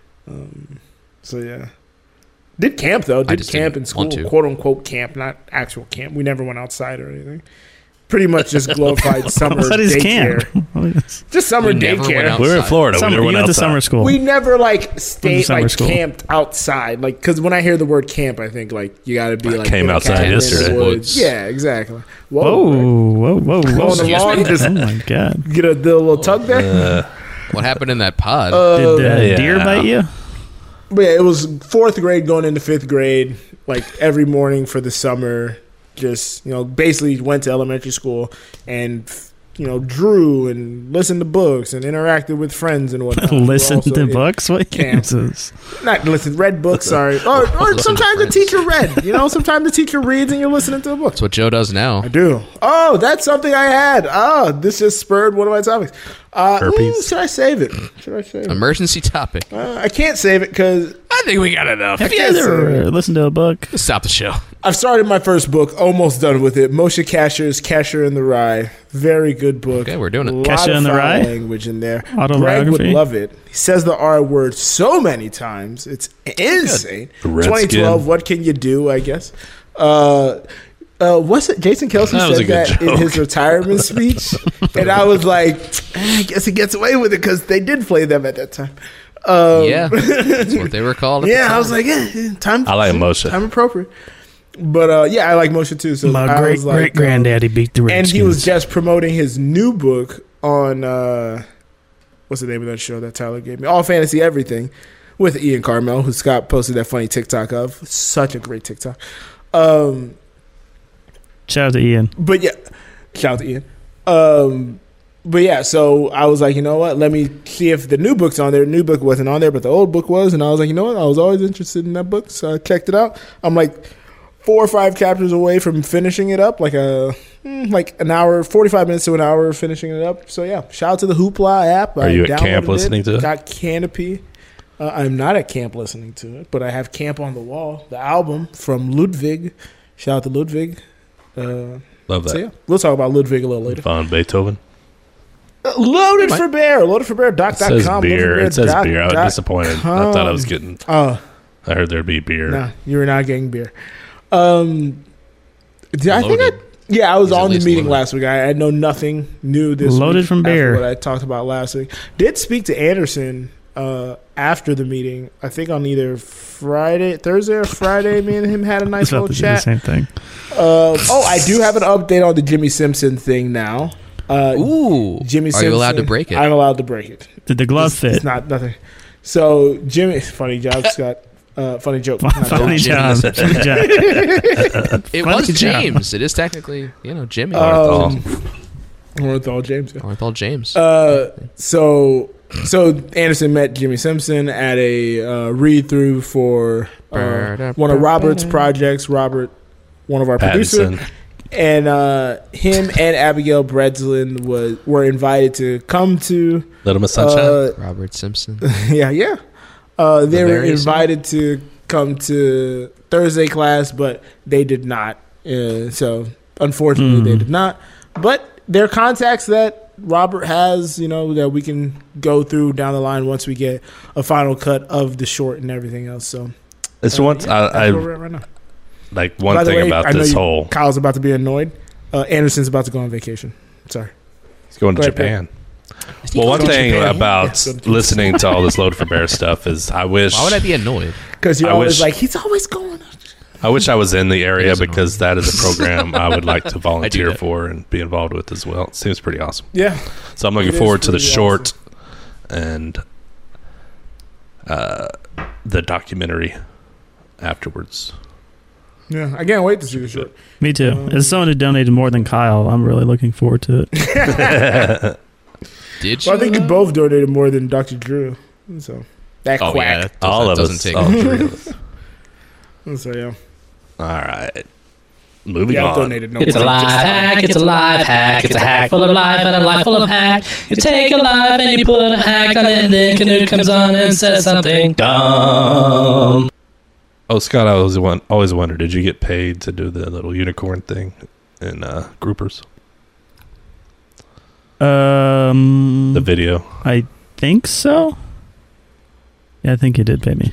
So yeah. Did camp though. Did just camp didn't in school. want to. Quote unquote camp, not actual camp. We never went outside or anything. Pretty much just glorified summer What is daycare. camp? Just summer We never went daycare. out. We were in Outside. Florida. Summer, we never you went went to outside. summer school. We never like stayed summer like school. camped outside. Like because when I hear the word camp, I think like you got to be like came in a outside cabin in the yesterday. woods. Yeah, exactly. Whoa, whoa, whoa, whoa! On the lawn, just Oh my god! get a little tug there. What happened in that pod? Did the yeah. deer bite you? But yeah, it was fourth grade going into fifth grade. Like every morning for the summer, just basically went to elementary school and drew and listened to books and interacted with friends and whatnot. We were Listen also to in books? What camp. Jesus. Not listen, read books. Sorry, or Listen sometimes to the teacher read. Sometimes the teacher reads and you're listening to a book. That's what Joe does now. I do. Oh, that's something I had. This just spurred one of my topics. Herpes. Should I save it? Emergency topic. I can't save it because I think we got enough. Have you guys ever listened to a book? Stop the show. I've started my first book, almost done with it. Moshe Kasher's Kasher in the Rye. Very good book. Okay, we're doing it. A lot Kasher of in the foul Rye? language in there. Greg would Autobiography? love it. He says the R word so many times. It's insane. Redskin. 2012, what can you do, I guess? What's it? Jason Kelsey That was a said good that in joke. his retirement speech. And I was like, I guess he gets away with it because they did play them at that time. Yeah, that's what they were called. At the Yeah, time. I was like, yeah, time. I like Moshe. Time appropriate. But yeah, I like Moshe too. So My I great was like, great granddaddy beat the and Redskins. he was just promoting his new book on what's the name of that show that Tyler gave me? All Fantasy Everything with Ian Carmel, who Scott posted that funny TikTok of. Such a great TikTok. Shout out to Ian. But yeah, shout out to Ian. But yeah, so I was like, you know what? Let me see if the new book's on there. The new book wasn't on there, but the old book was. And I was like, you know what? I was always interested in that book. So I checked it out. I'm like 4 or 5 chapters away from finishing it up. Like an hour, 45 minutes to an hour of finishing it up. So yeah, shout out to the Hoopla app. Are you at downloaded camp listening to it? Got Canopy. I'm not at camp listening to it, but I have Camp on the Wall, the album from Ludwig. Shout out to Ludwig. Love that. So yeah, we'll talk about Ludwig a little later. Found Beethoven. Loaded for Bear. Loaded for Bear. It says beer. It says beer. I was disappointed. I thought I was getting. Oh, I heard there'd be beer. no, you were not getting beer. Did I think Loaded. yeah, I was He's at on the least meeting loaded. last week. I know nothing new this Loaded week from after Bear. what I talked about last week. Did speak to Anderson after the meeting. I think on either Thursday or Friday. Me and him had a I nice was about little to do the chat. same thing. I do have an update on the Jimmy Simpson thing now. Ooh, Jimmy are Simpson. you allowed to break it? I'm allowed to break it. Did the glove It's fit? not nothing. So Jimmy, funny job, Scott. Funny joke. Not Funny joke. job. Funny job. It was Funny job. James. It is technically, Jimmy. Orenthal James. Yeah. Orenthal James. So Anderson met Jimmy Simpson at a read through for one of Robert's projects. Robert, one of our producers. Pattinson. And him and Abigail Breslin were invited to come to Little Miss Sunshine. Robert Simpson. yeah. They were various invited to come to Thursday class, but they did not. So unfortunately, they did not. But there are contacts that Robert has, that we can go through down the line once we get a final cut of the short and everything else. So It's once that's I where we're at right now. like one By the thing way, about I know this you- whole. Kyle's about to be annoyed. Anderson's about to go on vacation. Sorry. He's going to Go ahead, Japan. Well, one going to thing Japan? about Yeah. listening to all this Load for Bear stuff is I wish Why would I be annoyed? Because you're I always wish- like, he's always going. I wish I was in the area is because that is a program I would like to volunteer that. for and be involved with as well. It seems pretty awesome. Yeah. So I'm looking It is forward to the pretty short and the documentary afterwards. Yeah. I can't wait to see the short. Me too. As someone who donated more than Kyle, I'm really looking forward to it. Did you? Well, I think you both donated more than Dr. Drew. So that Oh, quack. yeah. That All of doesn't us. take All three of us. So yeah. All right. Moving Yeah, I've on. donated no It's a more. life hack, it's a life hack, it's a hack full of life and a life full of hack. You take a life and you put a hack on it, and then Canute comes on and says something dumb. Oh, Scott, I always wondered, did you get paid to do the little unicorn thing in Groupers? The video. I think so. Yeah, I think he did pay me.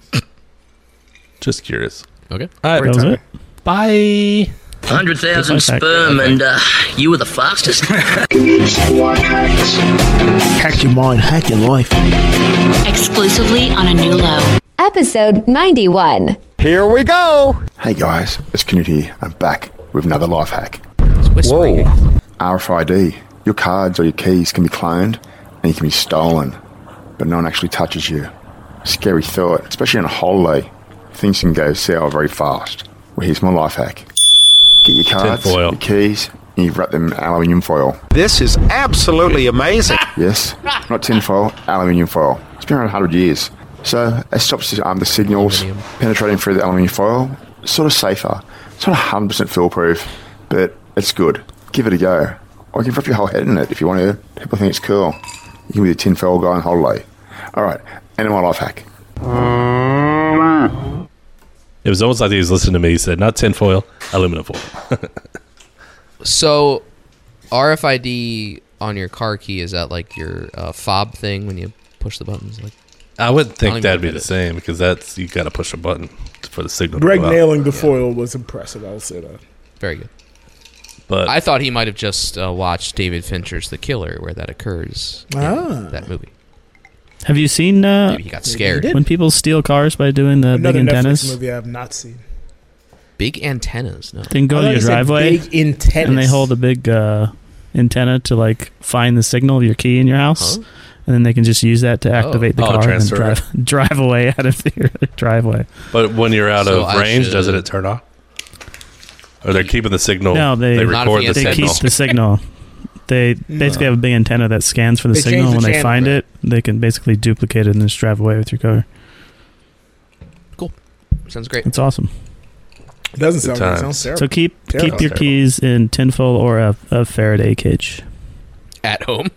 Just curious. Okay. All right. That was it. Bye. 100,000 Good luck, sperm, and you were the fastest. Hack your mind, hack your life. Exclusively on a new low. Episode 91. Here we go! Hey guys, it's Canute here. I'm back with another life hack. It's whispering. RFID. Your cards or your keys can be cloned and you can be stolen, but no one actually touches you. Scary thought, especially on a holiday. Things can go sour very fast. Well, here's my life hack. Get your cards, Tinfoil. your keys, and you wrap them in aluminium foil. This is absolutely amazing. Yes, not tinfoil, aluminium foil. It's been around 100 years. So it stops the signals Aluminium. penetrating through the aluminium foil. It's sort of safer. It's not 100% foolproof, but it's good. Give it a go. Or you can wrap your whole head in it if you want to. People think it's cool. You can be a tinfoil guy on holiday. All right, end of my life hack. It was almost like he was listening to me. He said, not tinfoil, aluminum foil. So, RFID on your car key, is that like your fob thing when you push the buttons? Like, I wouldn't I think don't that'd be even the get it. same because that's you got to push a button for the signal. Greg to go out. nailing the foil was impressive. I'll say that. very good. But I thought he might have just watched David Fincher's The Killer, where that occurs in that movie. Have you seen Maybe he got scared. did. when people steal cars by doing the Another big Netflix antennas? movie I have not seen. Big antennas. No. They can go I to thought your you said driveway Big antennas. and they hold a big antenna to like find the signal of your key in your house, Huh? and then they can just use that to activate the Oh, car and transfer then drive away out of your driveway. but when you're out So of I range, should- doesn't it turn off? Or they're keeping the signal? No, they- Not record if the you They Signal. keep the signal. They basically have a big antenna that scans for the They signal. changed the When they channel, find right? it, they can basically duplicate it and just drive away with your car. Sounds great. It's awesome. It doesn't sound good. It times. sounds terrible. So keep Terrible. your keys in tinfoil or a Faraday cage. At home.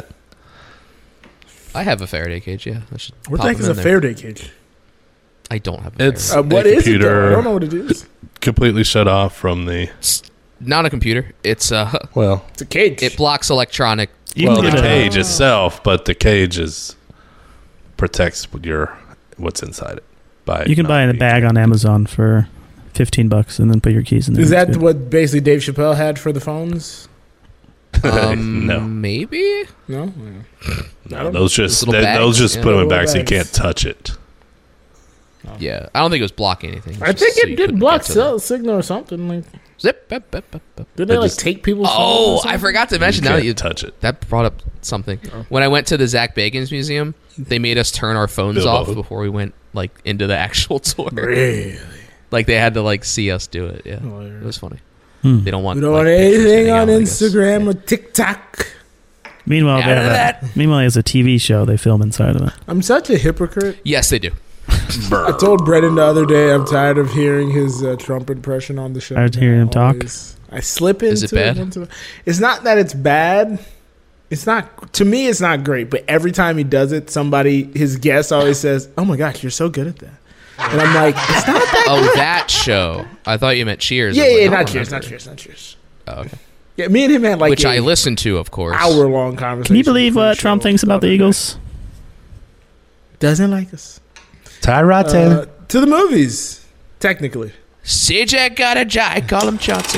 I have a Faraday cage, yeah. I should What the pop heck them is a in there. Faraday cage? I don't have a It's Faraday. What a is it? computer Though? I don't know what it is. completely shut off from the. It's not a computer. It's Well, It's a cage. it blocks electronic. You well, can the get a- cage itself, but the cage protects what's inside it. You can buy in a bag on Amazon for $15 and then put your keys in there. Is It's that good. what basically Dave Chappelle had for the phones? No. Maybe? No. No, those just Those little bags? those just Yeah. put them in Little back so you bags. can't touch it. Yeah. I don't think it was blocking anything. It was I just think so it you did couldn't block get to the- cell signal or something. Like, Zip. Bep, bep, bep, bep. did they It like just- take people's phones? or Oh, I something? forgot to mention You now that can't you touch it. that brought up something. When I went to the Zach Bagans Museum, they made us turn our phones Bilbo. off before we went like into the actual tour. Really? Like they had to like see us do it. Yeah, it was funny. Hmm. They don't want. We don't like, want pictures anything getting on out, I guess. Instagram or TikTok. Meanwhile, None of meanwhile, he has a TV show they film inside of it. I'm such a hypocrite. Yes, they do. I told Brendan the other day I'm tired of hearing his Trump impression on the show. Tired of hearing him talk? I slip into Is it bad? It's not that it's bad. It's not, to me, it's not great. But every time he does it, his guest always says, "Oh my gosh, you're so good at that." And I'm like, it's not that Oh, that show. I thought you meant Cheers. Yeah, I was like, I not don't Cheers, remember. not Cheers. Oh, okay. Yeah, me and him had Which I listened to, of course. hour-long conversation. Can you believe what Trump thinks about the Eagles? Doesn't like us. Tyrod Taylor. To the movies, technically. CJ got a job. I call him Chauncey.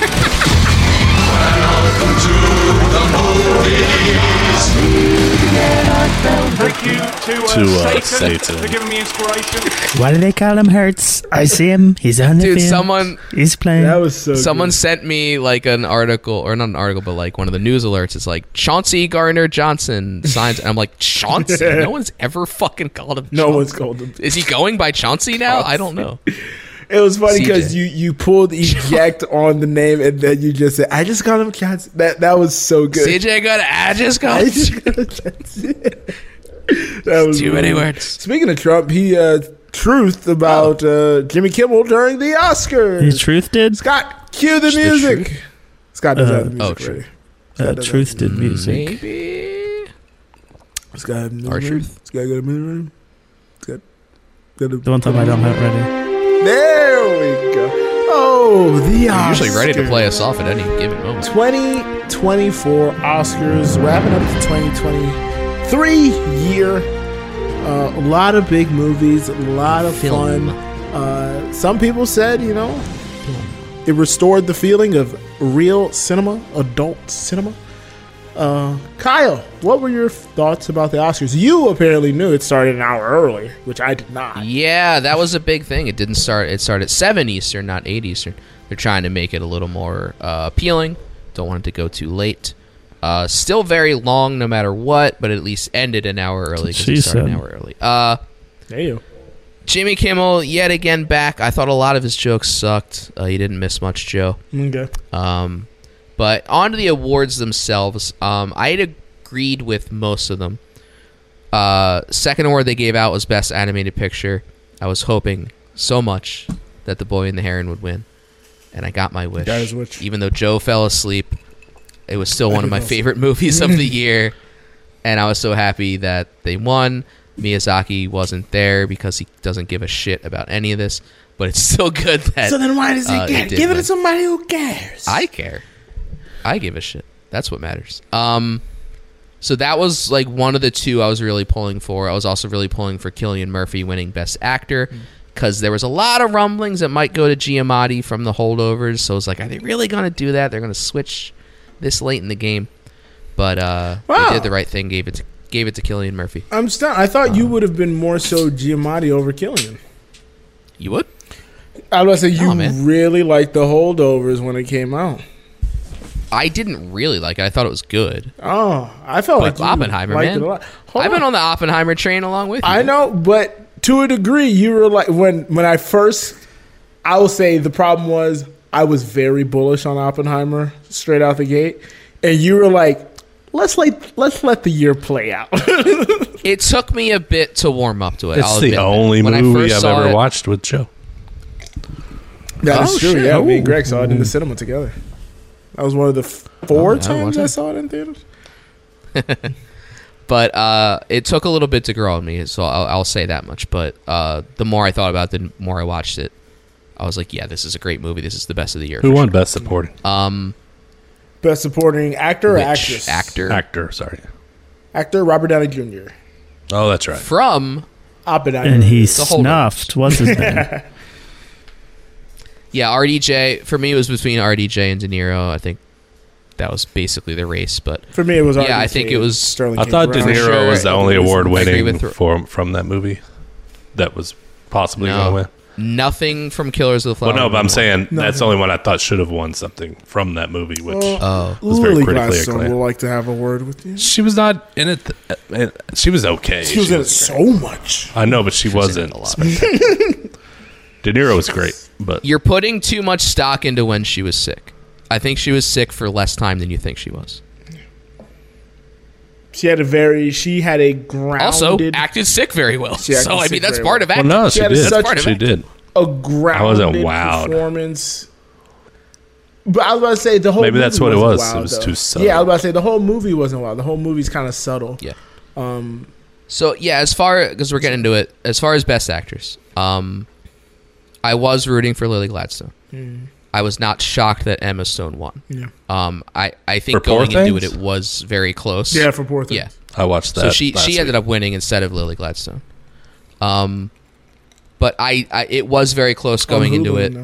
Thank you to Satan for giving me inspiration. Why do they call him Hurts? I see him. He's on the Dude, field. He's playing. That was so Someone good. sent me like an article, or not an article, but like one of the news alerts. It's like Chauncey Gardner Johnson signs, and I'm like, Chauncey? No one's ever fucking called him. No Chauncey. one's called him. Is he going by Chauncey now? I don't know. It was funny because CJ. you pulled eject on the name and then you just said, "I just got him Johnson." That was so good. CJ got I just got I just got him Johnson. That was too many really- words. Speaking of Trump, he truthed about Jimmy Kimmel during the Oscars. His truth did? Scott, cue the music. Scott does have the music true. ready. Scott does Truth have did music. Maybe. Scott have the music Our ready. truth. Scott got a music ready. Scott got The one time I don't have ready. There we go. Oh, the You're Oscars. usually ready to play us off at any given moment. 2024 Oscars, wrapping up the 2023 year. A lot of big movies, a lot of Film. fun. Some people said, it restored the feeling of real cinema, adult cinema. Kyle, what were your thoughts about the Oscars? You apparently knew it started an hour early, which I did not. Yeah, that was a big thing. It didn't start. It started at 7 Eastern, not 8 Eastern. They're trying to make it a little more appealing. Don't want it to go too late. Still very long, no matter what, but at least ended an hour early because it started an hour early. There you go. Jimmy Kimmel yet again back. I thought a lot of his jokes sucked. He didn't miss much, Joe. Okay. But on to the awards themselves. I had agreed with most of them. Second award they gave out was Best Animated Picture. I was hoping so much that The Boy and the Heron would win, and I got my wish. Got his wish. Even though Joe fell asleep, it was still one of my favorite movies of the year, and I was so happy that they won. Miyazaki wasn't there because he doesn't give a shit about any of this, but it's still good that. So then why does he it did give it win. to somebody who cares? I care. I give a shit. That's what matters. So that was like one of the two I was really pulling for. I was also really pulling for Cillian Murphy winning Best Actor because there was a lot of rumblings that might go to Giamatti from The Holdovers. So I was like, are they really going to do that? They're going to switch this late in the game. But they did the right thing. Gave it to Cillian Murphy. I'm stunned. I thought you would have been more so Giamatti over Cillian. You would? I was going to say, you man. really liked The Holdovers when it came out. I didn't really like it. I thought it was good. Oh, I felt But like you Oppenheimer, liked man. it a lot. I've been on the Oppenheimer train along with you. I know, but to a degree, you were like, when I first, I will say the problem was I was very bullish on Oppenheimer straight out the gate. And you were like, let's let the year play out. It took me a bit to warm up to it. It's I'll the admit that. only When I movie first I've saw ever it- watched with Joe. That is Oh, true. shit. Yeah, me and Ooh. Greg saw it in the cinema together. That was one of the four I times watched I it. saw it in theaters. But it took a little bit to grow on me, so I'll say that much. But the more I thought about it, the more I watched it, I was like, yeah, this is a great movie. This is the best of the year. Who for won sure. Best Supporting? Best supporting actor or Which actress? actor? Actor, sorry. Actor Robert Downey Jr. Oh, that's right. From Oppenheimer. And he The Holdovers. snuffed. What's his name? Yeah, RDJ. For me, it was between RDJ and De Niro. I think that was basically the race. But For me, it was yeah, I RDJ, think it was. Sterling I K. thought De Brown. Niro sure. was the only I agree award winning with- from that movie that was possibly going to No, win. nothing from Killers of the Flower Well, no, but I'm Moon. saying that's the only one I thought should have won something from that movie, which Oh, was very Lily critically Gladstone acclaimed. would like to have a word with you. She was not in it. She was okay. She was in it so much. I know, but she was in wasn't it a lot. spectacular. De Niro was great, but You're putting too much stock into when she was sick. I think she was sick for less time than you think she was. She had a grounded. Also, acted sick very well. So I mean, that's part of acting. Well, no, she did. She did. A grounded performance. But I was about to say the whole. Maybe that's what it was. It was too subtle. Yeah, I was about to say the whole movie wasn't wild. The whole movie's kind of subtle. Yeah. So yeah, because we're getting into it, as far as best actress, I was rooting for Lily Gladstone. I was not shocked that Emma Stone won. Yeah. I think going into it was very close. Yeah, for Poor Things. Yeah, I watched that. So she ended up winning instead of Lily Gladstone. But it was very close going into it.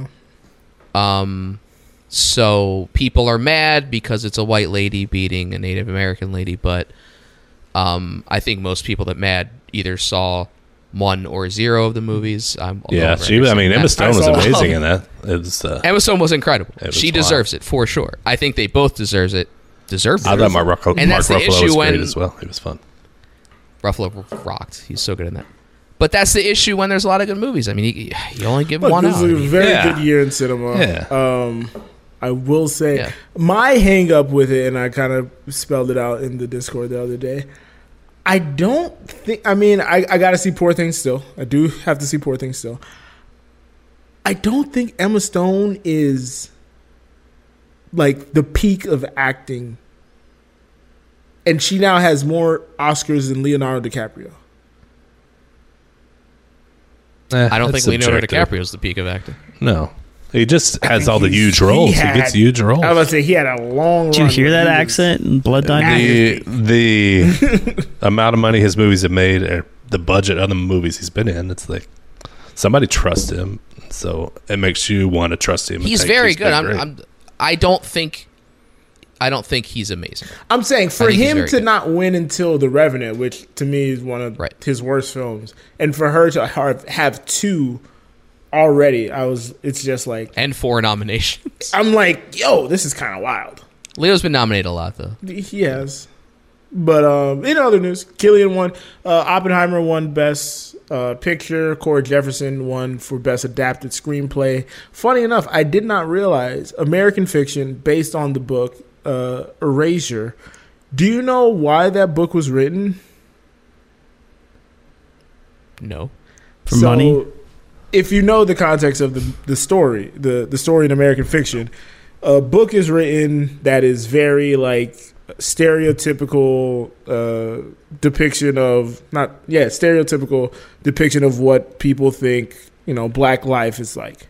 So people are mad because it's a white lady beating a Native American lady, but I think most people that mad either saw 1 or 0 of the movies. Emma Stone was amazing in that. Emma Stone was incredible. She deserves it for sure. I think they both deserve it. I thought Mark Ruffalo was great as well. He was fun. Ruffalo rocked. He's so good in that. But that's the issue when there's a lot of good movies. I mean, you only give one out. This is a very good year in cinema. Yeah. I will say my hang up with it, and I kind of spelled it out in the Discord the other day. I don't think. I mean, I got to see Poor Things still. I do have to see Poor Things still. I don't think Emma Stone is like the peak of acting, and she now has more Oscars than Leonardo DiCaprio. I don't think Leonardo DiCaprio is the peak of acting. No. He just has all the huge roles. He gets huge roles. I was about to say, he had a long run. Did you hear that accent in Blood Diamond? The amount of money his movies have made, or the budget of the movies he's been in, it's like somebody trusts him. So it makes you want to trust him. He's very good. I don't think he's amazing. I'm saying for him to not win until The Revenant, which to me is one of his worst films, and for her to have 2 already, it's just like... And 4 nominations. I'm like, yo, this is kind of wild. Leo's been nominated a lot, though. He has. But in other news, Cillian won. Oppenheimer won Best Picture. Corey Jefferson won for Best Adapted Screenplay. Funny enough, I did not realize American Fiction, based on the book Erasure. Do you know why that book was written? No. For money? If you know the context of the story, the story in American Fiction, a book is written that is very like stereotypical depiction of what people think, black life is like.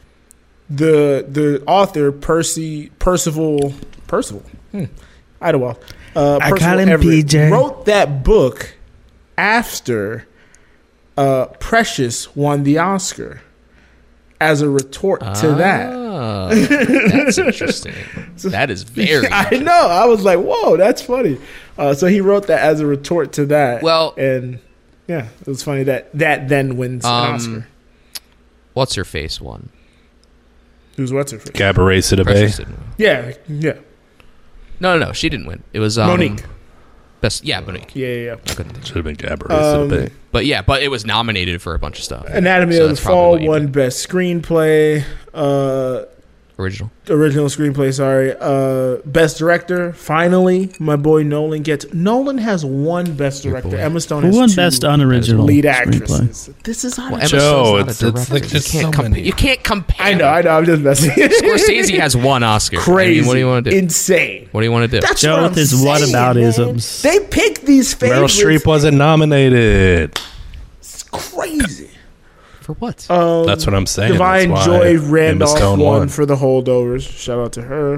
The author Percival Idlewild, I call him Everett, PJ, wrote that book after Precious won the Oscar as a retort to that. That's interesting. That is very I know. I was like, whoa, that's funny. So he wrote that as a retort to that. Well, and yeah, it was funny that then wins an Oscar. What's her face won? Who's what's her face? Cabaret Sidibe. Yeah. No, she didn't win. It was Monique. Monique. Yeah. Should have been Cabaret Sidibe. But it was nominated for a bunch of stuff. Anatomy of the Fall won Best Screenplay. Original screenplay, sorry. Best Director, finally, my boy Nolan gets... Nolan has 1 Best Director. Emma Stone has 2. Who won Best Unoriginal lead actresses. Screenplay? This is Emma Stone's not a director. You can't compare. I know, I'm just messing. Scorsese has 1 Oscar. Crazy. I mean, what do you want to do? Insane. What do you want to do? That's Joe with his whataboutisms. They pick these favorites. Meryl Streep wasn't nominated. It's crazy. For what? That's what I'm saying. Divine Joy Randolph won for The Holdovers. Shout out to her.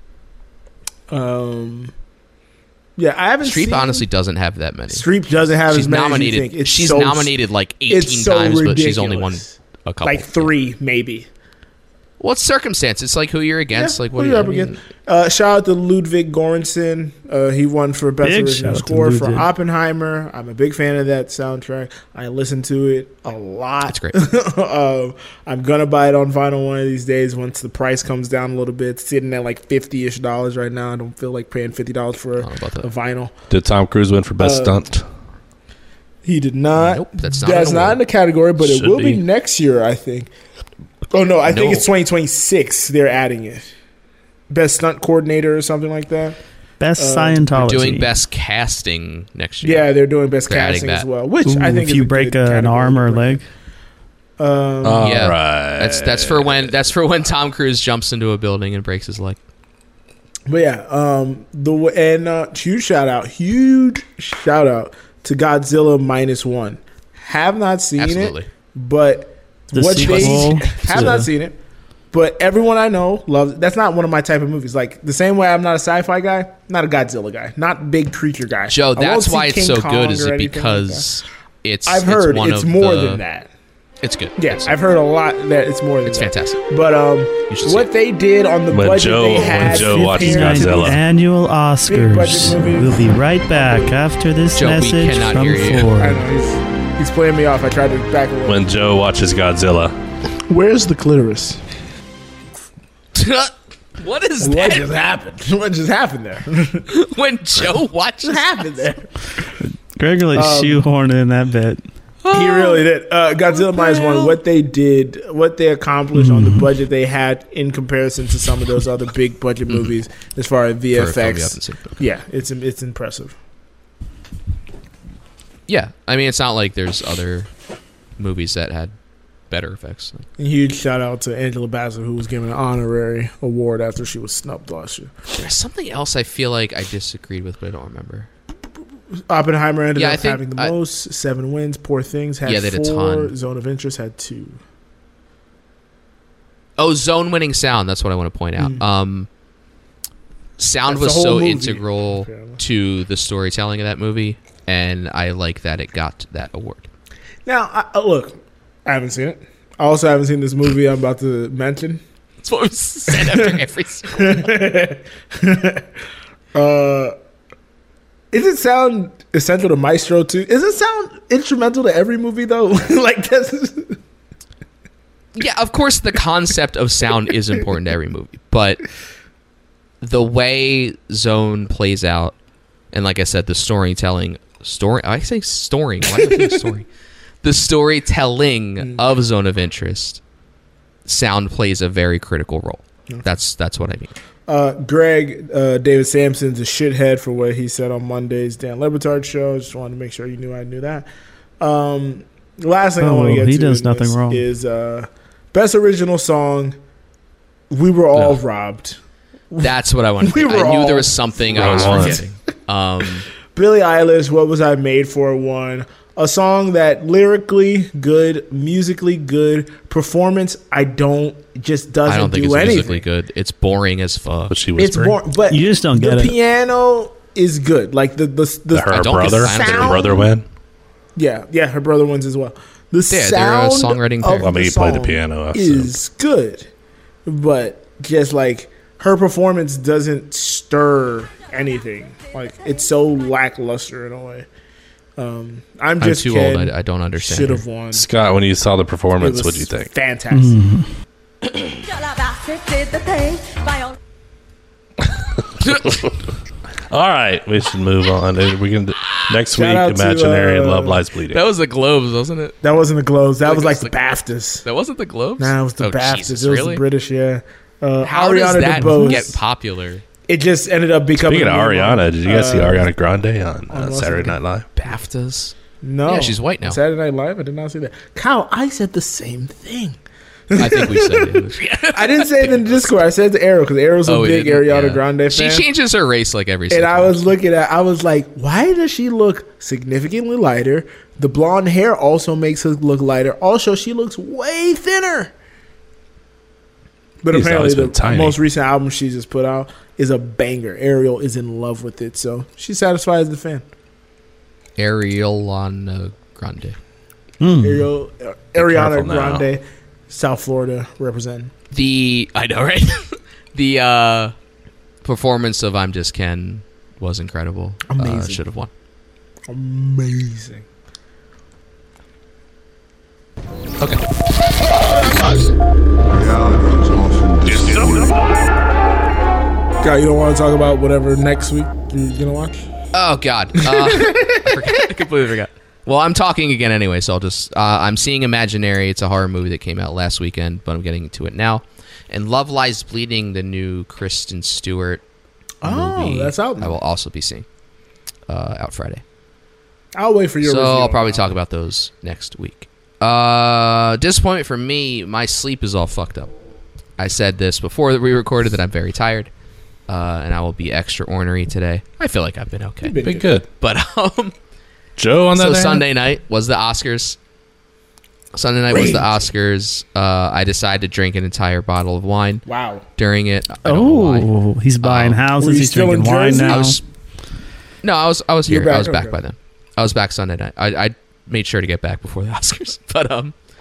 Yeah, I haven't Streep seen... honestly doesn't have that many. Streep doesn't have as many as you think. She's nominated like 18 times, but she's only won a couple. Like 3, maybe. What's circumstance? It's like who you're against. Yeah, like what are you up against? Shout out to Ludwig Göransson. He won for Best Original Score for Oppenheimer. I'm a big fan of that soundtrack. I listen to it a lot. It's great. I'm gonna buy it on vinyl one of these days once the price comes down a little bit. It's sitting at like $50-ish right now. I don't feel like paying $50 for a vinyl. Did Tom Cruise win for Best Stunt? He did not. Nope, that's not in the category, but it will be next year, I think. Oh, no, I think it's 2026 they're adding it. Best Stunt Coordinator or something like that. Best Scientology. Doing best casting next year. Yeah, they're doing best They're casting adding as that. well. Which Ooh, I think if you break an arm or a leg. Yeah, right. that's for when Tom Cruise jumps into a building and breaks his leg. But yeah, huge shout out to Godzilla -1. Have not seen Absolutely. it, but The sequel have not seen it. But everyone I know loves it. That's not one of my type of movies. Like the same way I'm not a sci-fi guy, not a Godzilla guy, not big creature guy. Joe, I won't that's see why it's King so Kong good. Is or it anything because like I've heard it's more than that. It's good. Yeah, I've heard a lot that it's more than It's that. fantastic. But what they did on the budget they had. when Joe watches compared to Godzilla. these Annual big budget Oscars. movies. We'll be right back after this Joe, we message cannot from hear you. Ford. I know he's playing me off. I tried to back away. When Joe watches Godzilla. Where's the clitoris? What is What that? just happened? What just happened there? When Joe watches What happened there? Greg really shoehorned in that bit. He really did. Godzilla -1. What they did, what they accomplished on the budget they had in comparison to some of those other big budget movies, as far as For a film you haven't VFX. seen. Yeah, it's impressive. Yeah, I mean, it's not like there's other movies that had better effects. And huge shout out to Angela Bassett, who was given an honorary award after she was snubbed last year. There's something else I feel like I disagreed with, but I don't remember. Oppenheimer ended Yeah, I up think having the most, 7 wins. Poor Things had Yeah, they 4. had a ton. Zone of Interest had 2. Oh, zone-winning sound. That's what I want to point out. Sound That's was the whole so movie, integral apparently. to the storytelling of that movie, and I like that it got that award. Now, look, I haven't seen it. I also haven't seen this movie I'm about to mention. That's what we said after every Is it sound essential to Maestro too? Is it sound instrumental to every movie though? Like this? Yeah, of course the concept of sound is important to every movie, but the way Zone plays out, and like I said, the storytelling I say story. Why do I say story? The storytelling of Zone of Interest, sound plays a very critical role. Okay. That's what I mean. Greg, David Sampson's a shithead for what he said on Monday's Dan Le Batard show. Just wanted to make sure you knew I knew that. Last thing I want to get to he does nothing wrong. is best original song. We were all robbed. That's what I wanted. We were I knew all there was something I was forgetting. Billie Eilish, What Was I Made For? Won. A song that lyrically good, musically good, performance I don't think do it's anything. anything. Musically good. It's boring as fuck. But she It's boring, but you just don't get the it. piano is good. Like the Her brother win. Yeah, her brother wins as well. The Yeah, they're a sound songwriting of pair. I mean, he the played the song piano, so. is good, but just like her performance doesn't stir anything. Like it's so lackluster in a way. I'm just too Ken old. I don't understand. Should have won. Scott, when you saw the performance, It was what did you think? Fantastic. All right, we should move on. We can next Shout out week. to, Imaginary Love Lies Bleeding. That was the Globes, wasn't it? That wasn't the Globes. That was like Like the BAFTAs. That wasn't the Globes. Nah, it was the Oh, BAFTAs. Jesus, it was really? the British. Yeah. How Ariana does that DeBose. get popular? It just ended up becoming. Speaking of a meme Ariana, on, did you guys see Ariana Grande on on what's Saturday it Night Live? BAFTAs. No, Yeah, she's white now. Saturday Night Live. I did not see that. Kyle, I said the same thing. I think we said it. I didn't say it in the Discord. I said it to Arrow because Arrow's a we big didn't? Ariana Yeah. Grande fan. She changes her race like every. And I was like, why does she look significantly lighter? The blonde hair also makes her look lighter. Also, she looks way thinner. But She's apparently, always been the tiny. most recent album she just put out is a banger. Ariel is in love with it, so she's satisfied as the fan. Ariana Grande. Ariana careful now. Grande, South Florida representing. I know, right? The performance of "I'm Just Ken" was incredible. Amazing. Should have won. Amazing. God, you don't want to talk about whatever next week you're gonna watch? Oh God, I completely forgot. Well, I'm talking again anyway, so I'll just. I'm seeing Imaginary. It's a horror movie that came out last weekend, but I'm getting to it now. And Love Lies Bleeding, the new Kristen Stewart movie that's out I now. will also be seeing out Friday. I'll wait for your So review. I'll probably talk about those next week. Disappointment for me, my sleep is all fucked up. I said this before that we recorded that I'm very tired, and I will be extra ornery today. I feel like I've been okay. Been good. But Joe on that. so Sunday night was the Oscars. Sunday night was the Oscars. I decided to drink an entire bottle of wine. Wow. During it. I don't know why. He's buying houses. He's drinking wine now. I was here. You're back, I was back okay. by then. I was back Sunday night. I made sure to get back before the Oscars. But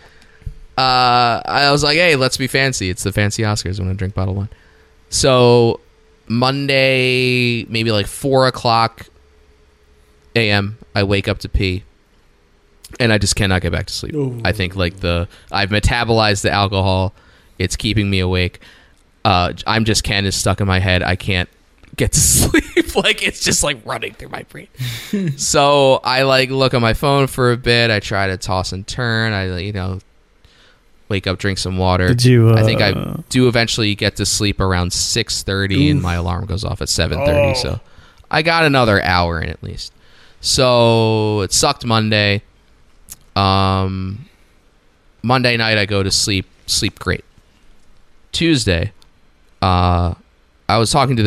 I was like, hey, let's be fancy. It's the fancy Oscars. I'm gonna drink bottled wine. So Monday, maybe like 4:00 a.m. I wake up to pee, and I just cannot get back to sleep. Ooh. I think like I've metabolized the alcohol. It's keeping me awake. I'm just Ken is stuck in my head. I can't get to sleep. Like it's just like running through my brain. So I like look at my phone for a bit. I try to toss and turn. I wake up, drink some water. Did you? I think I do eventually get to sleep around 6:30, and my alarm goes off at 7:30. So I got another hour in at least. So it sucked Monday. Monday night I go to sleep great. Tuesday, I was talking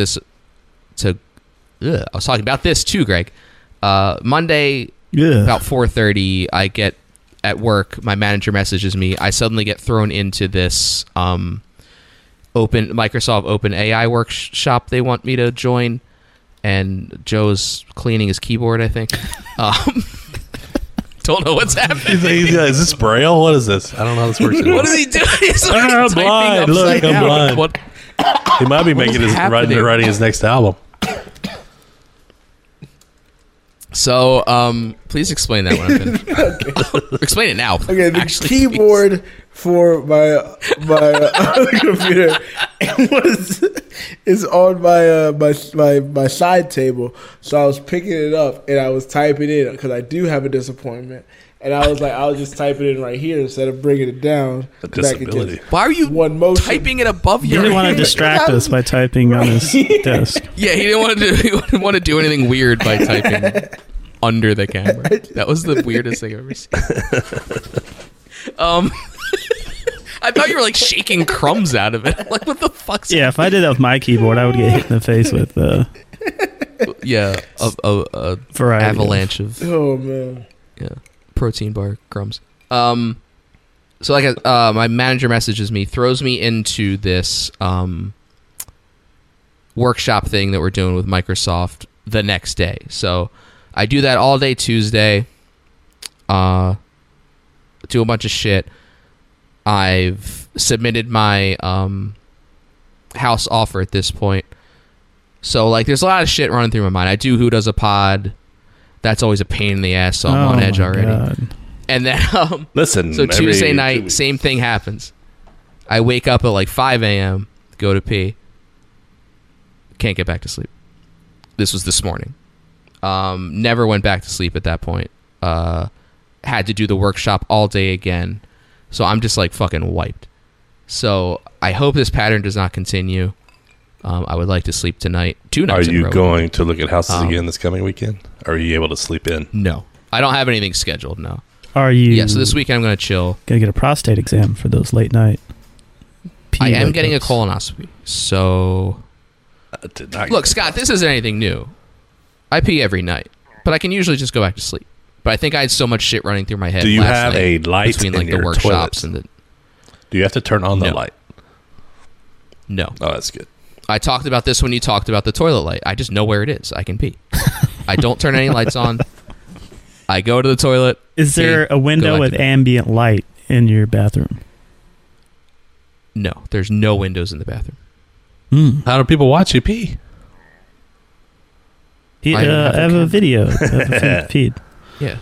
about this too, Greg. Monday about 4:30, I get at work. My manager messages me. I suddenly get thrown into this Microsoft Open AI workshop they want me to join, and Joe's cleaning his keyboard, I think. Don't know what's happening. Is this Braille? What is this? I don't know how this works. What is he doing? He's like I'm typing blind. upside Look, I'm down. blind. What? He might be making writing his next album. So, please explain that when I'm finished. Explain it now. Okay, the keyboard for my other computer is on my side table. So I was picking it up and I was typing in because I do have a disappointment. And I was like, I'll just type it in right here instead of bringing it down. A disability. Why are you typing it above He your didn't want to head? distract us by typing on his desk. Yeah, he didn't want to do anything weird by typing under the camera. That was the weirdest thing I've ever seen. I thought you were like shaking crumbs out of it. Like, what the fuck's Yeah, if I did that with my keyboard, I would get hit in the face with a variety avalanche of oh man, protein bar crumbs. So like my manager messages me, throws me into this workshop thing that we're doing with Microsoft the next day. So I do that all day Tuesday. Do a bunch of shit. I've submitted my house offer at this point. So like there's a lot of shit running through my mind. I do Who Does a Pod. That's always a pain in the ass, so I'm on edge already. God. And then Listen, so Tuesday every night, 2 weeks. same thing happens. I wake up at like 5 a.m., go to pee. Can't get back to sleep. This was this morning. Never went back to sleep at that point. Had to do the workshop all day again. So I'm just like fucking wiped. So I hope this pattern does not continue. I would like to sleep tonight. 2 nights Are in a you row. going to look at houses again this coming weekend? Are you able to sleep in? No. I don't have anything scheduled, no. Are you? Yeah, so this weekend I'm going to chill. Gonna get a prostate exam for those late night. I am getting a colonoscopy. So look, Scott, this isn't anything new. I pee every night, but I can usually just go back to sleep. But I think I had so much shit running through my head. Do you last have night a light between in like the your workshops toilet? and the? Do you have to turn on the No. light? No. Oh, that's good. I talked about this when you talked about the toilet light. I just know where it is. I can pee. I don't turn any lights on. I go to the toilet. Is there pee, a window go back with to bed. ambient light in your bathroom? No, there's no windows in the bathroom. How do people watch you pee? I have a video of a feed. Yeah.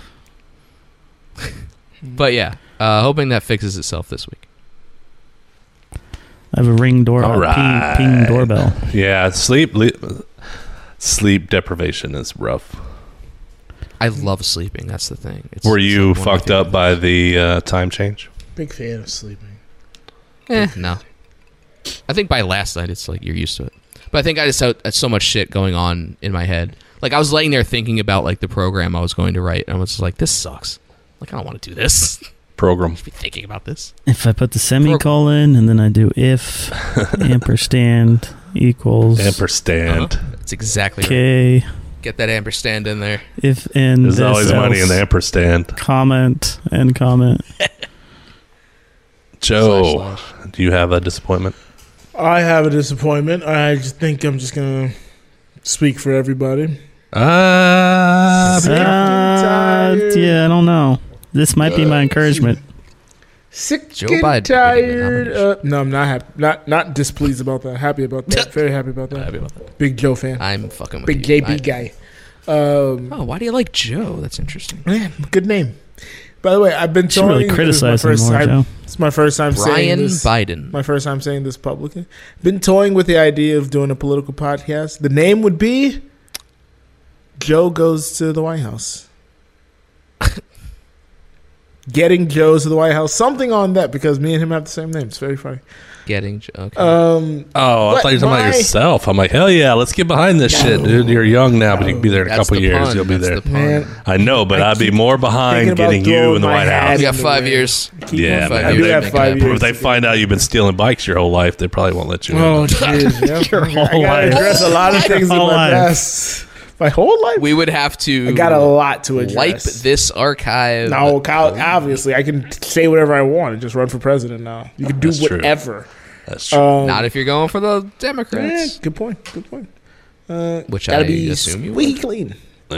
But yeah, hoping that fixes itself this week. I have a ring All right. ping doorbell. Yeah, sleep deprivation is rough. I love sleeping. That's the thing. Were you like one of my fucked up by the time change? big fan of sleeping. No. I think by last night it's like you're used to it. But I think I just had so much shit going on in my head. Like, I was laying there thinking about, like, the program I was going to write, and I was just like, this sucks. Like, I don't want to do this. Program. I should be thinking about this. If I put the semicolon and then I do if ampersand equals ampersand. That's exactly okay. right. Get that ampersand in there. If in there's always money in the ampersand. Comment and comment. Joe, do you have a disappointment? I have a disappointment. I just think I'm just gonna speak for everybody. Yeah, I don't know. This might be my encouragement. Sick Joe and Biden tired. No, I'm not happy. Not displeased about that. Happy about that. Very happy about that. Happy about that. Big Joe fan. I'm fucking with Big you. JB guy. Why do you like Joe? That's interesting. Man, good name. By the way, I've been should really criticize him more, Joe. It's my first time saying this. Brian Biden. My first time saying this publicly. Been toying with the idea of doing a political podcast. The name would be Joe Goes to the White House. Getting Joe to the White House. Something on that, because me and him have the same name. It's very funny. Getting Joe. Okay. I thought you were talking about yourself. I'm like, hell yeah, let's get behind this shit, dude. You're young now, but you can be there in a couple years. You'll be there. Man, I know, but I'd be more behind getting you in the White House. You got 5 years. Yeah, I do have 5 years. If they find out you've been stealing bikes your whole life, they probably won't let you in. Oh, jeez. Your whole I gotta life. address a lot of things in Whole my life. past. My whole life? We would have to. I got a lot to address. Wipe this archive. No, Kyle, obviously, I can say whatever I want and just run for president now. You can do That's true. whatever. That's true. Not if you're going for the Democrats. Yeah, good point. Good point. Which gotta I be assume you squeaky would. clean.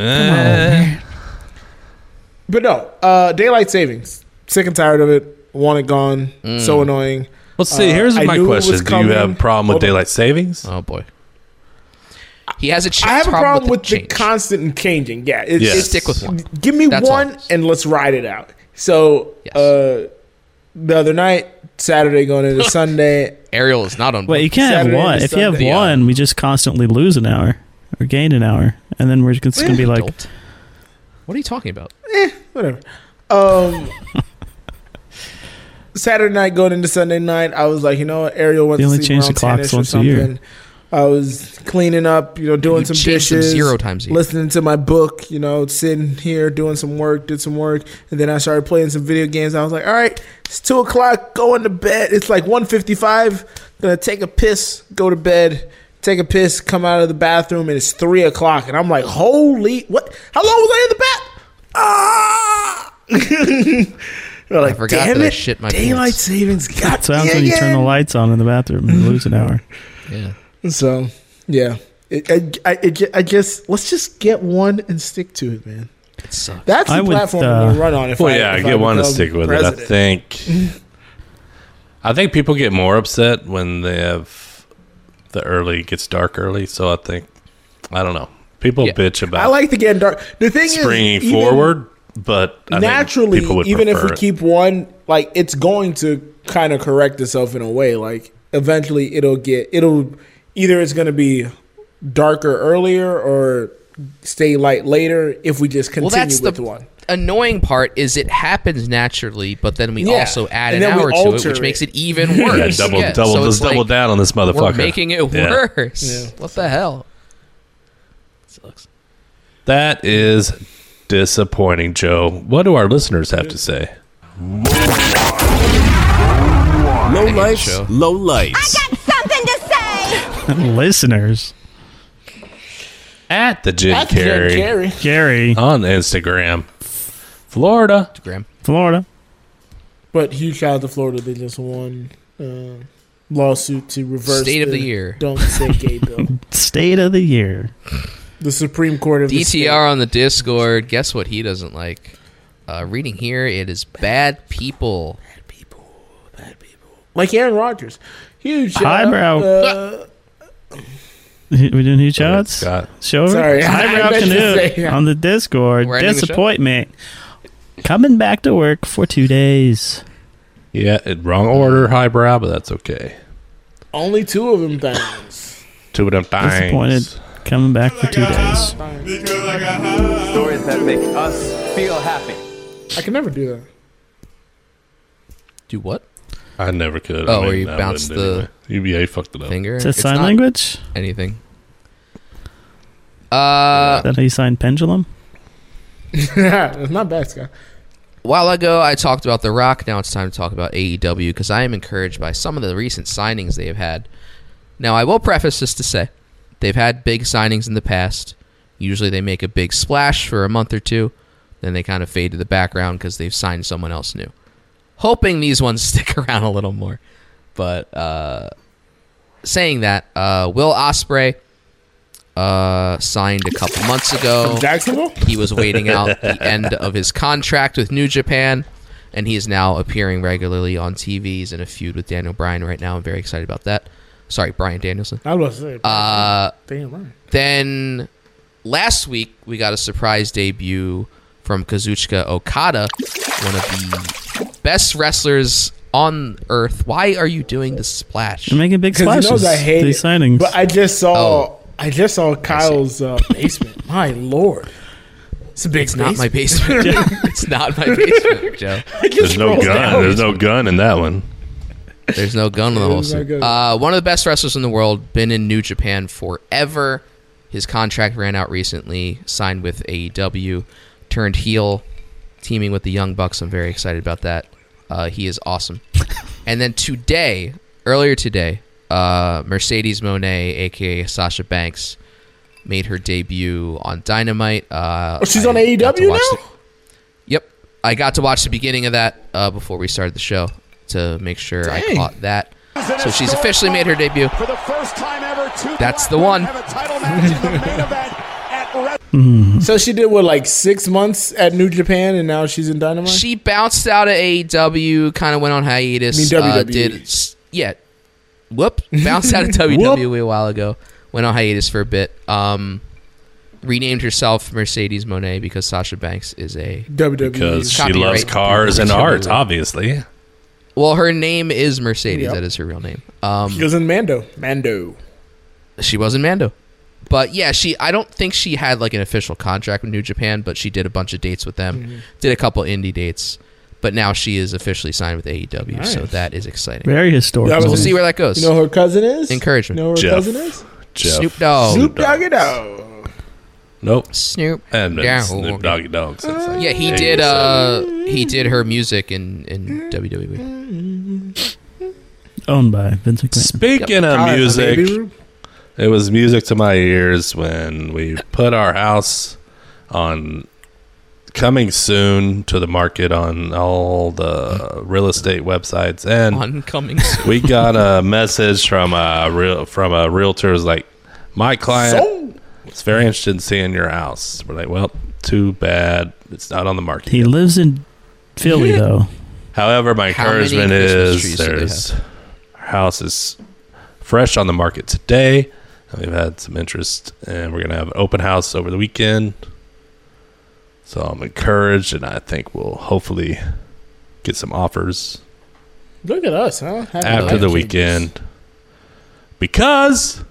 But no, daylight savings. Sick and tired of it. Want it gone. So annoying. Let's see. Here's I my knew it question: was do you have a coming. problem with Hold on. daylight savings? Oh boy. He has a I have a problem with the change. constant and changing. Yeah, it's, Yeah. it's- Stick with one. Give me That's all one it is. and let's ride it out. So Yes. the other night, Saturday going into Sunday, Ariel is not on. Wait, you can't Saturday have one. to If you have Sunday. one, we just constantly lose an hour or gain an hour, and then we're just gonna be like, Adult. What are you talking about? whatever. Saturday night going into Sunday night, I was like, you know what, Ariel went They to only sleep change around the clocks 10-ish or once a year. something. I was cleaning up, doing You some changed them dishes, 0 times a year. listening to my book, sitting here doing some work, did some work, and then I started playing some video games. I was like, all right, it's 2:00, going to bed. It's like 1:55. Gonna take a piss, go to bed, take a piss, come out of the bathroom, and it's 3:00. And I'm like, holy, what? How long was I in the bath? They're like, I forgot damn that I it, shit my daylight pants. savings got that's what happens me when you turn the again. lights on in the bathroom and lose an hour. Yeah. So, yeah. I just, let's just get one and stick to it, man. It sucks. That's the I would, platform I'm going to run on. If Well, I, yeah, if get one to become stick with president. it. I think people get more upset when they have the early gets dark early. So I don't know. People Yeah. bitch about I like the getting dark. The thing springing is, even forward, but I naturally, think people would even if we prefer it. keep one, like it's going to kind of correct itself in a way. Like eventually, it'll either it's going to be darker earlier or stay light later if we just continue that's with the one. annoying part is it happens naturally, but then we Yeah. also add And an then we hour to it, alter which it. makes it even worse. Yeah, Yeah, so let's it's like, double down on this motherfucker. we're making it Yeah. worse. Yeah. What the hell? Sucks. That is disappointing, Joe. What do our listeners have to say? Low the lights, show. low lights. Something to say. Listeners, At the Jen That's Jen Carey Carey. Gary, on Instagram, Florida. Graham. Florida. But huge shout out to Florida. They just won lawsuit to reverse State of the year. Don't say gay bill. State of the year. The Supreme Court of the state. DTR on the Discord. Guess what he doesn't like? Reading here, it is bad people. Like Aaron Rodgers. Huge shout Highbrow. out. We doing huge shots? Scott. Show over. Sorry, I Highbrow meant to say, Canoe yeah. on the Discord. We're ending the show? Disappointment. Coming back to work for 2 days. Yeah, wrong order, highbrow, but that's okay. Only 2 of them things. 2 of them things. Disappointed. Coming back for 2 days. Stories that make us feel happy. I can never do that. Do what? I never could. Oh, where you bounce the UBA fucked it up. finger. Is that It's sign not language? Anything. Is that how you sign pendulum? It's not bad, Scott. A while ago, I talked about The Rock. Now it's time to talk about AEW because I am encouraged by some of the recent signings they have had. Now, I will preface this to say they've had big signings in the past. Usually they make a big splash for a month or two. Then they kind of fade to the background because they've signed someone else new. Hoping these ones stick around a little more. But saying that, Will Ospreay signed a couple months ago. Jacksonville? He was waiting out the end of his contract with New Japan, and he is now appearing regularly on TVs in a feud with Daniel Bryan right now. I'm very excited about that. Sorry, Bryan Danielson. I was going to say. Damn right. Then last week, we got a surprise debut from Kazuchika Okada, one of the best wrestlers on earth. Why are you doing the splash? You're making big Because splashes. he knows I hate These it. signings. But I just saw Kyle's basement. My lord. It's a big It's not my basement. It's not my basement, Joe. There's no gun. There's no gun in that one. There's no gun on the holster. One of the best wrestlers in the world, been in New Japan forever. His contract ran out recently, signed with AEW, turned heel, teaming with the Young Bucks. I'm very excited about that. He is awesome. And then earlier today, Mercedes Moné, a.k.a. Sasha Banks, made her debut on Dynamite. She's on AEW now? Yep. I got to watch the beginning of that before we started the show to make sure I caught that. So she's officially made her debut. For the first time ever, That's the one. have a title match in the main event at So she did, 6 months at New Japan, and now she's in Dynamite? She bounced out of AEW, kind of went on hiatus. WWE. Bounced out of WWE a while ago. Went on hiatus for a bit. Renamed herself Mercedes Moné because Sasha Banks is a WWE. Because she loves Copyright. cars and art, obviously. Well, her name is Mercedes. Yep. That is her real name. She was in Mando. She was in Mando. But yeah, I don't think she had like an official contract with New Japan, but she did a bunch of dates with them. Mm-hmm. Did a couple indie dates. But now she is officially signed with AEW, so Nice. that is exciting. Very historical. So we'll see where that goes. You know who her cousin is? Encouragement. You know who her Jeff. cousin is? Jeff. Snoop Dogg. Snoop Doggy Dogg. Nope. Snoop. And Dogg. Snoop Doggy Dogg. Since like Yeah, he 87. did. He did her music in WWE. Owned by Vince McMahon. Speaking of music, it was music to my ears when we put our house on coming soon to the market on all the real estate websites, and On coming soon. we got a message from a realtor who's like, my client is very interested in seeing your house. We're like, well, too bad it's not on the market. He lives in Philly, though. However, my How many encouragement Christmas is trees do they there's our house is fresh on the market today. And we've had some interest, and we're gonna have an open house over the weekend. So I'm encouraged, and I think we'll hopefully get some offers Look at us, huh? Having after life the changes. weekend, because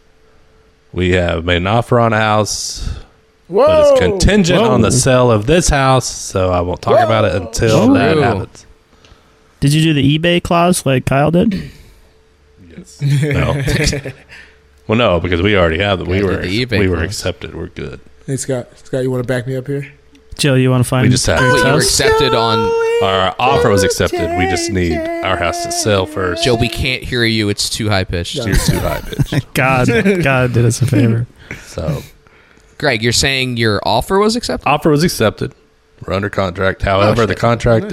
we have made an offer on a house. Whoa! But it's contingent on the Whoa. sale of this house, so I won't talk about it until Whoa. that happens. Did you do the eBay clause like Kyle did? No. Well, no, because we already have it. We Yeah, were the eBay we were clause. accepted. We're good. Hey, Scott, you want to back me up here? Joe, you want to find We just have Wait, you were house? accepted on. our offer was accepted. We just need our house to sell first. Joe, we can't hear you. It's too high pitched. You're too high pitched. God did us a favor. So Greg, you're saying your offer was accepted? offer was accepted. We're under contract. However, the contract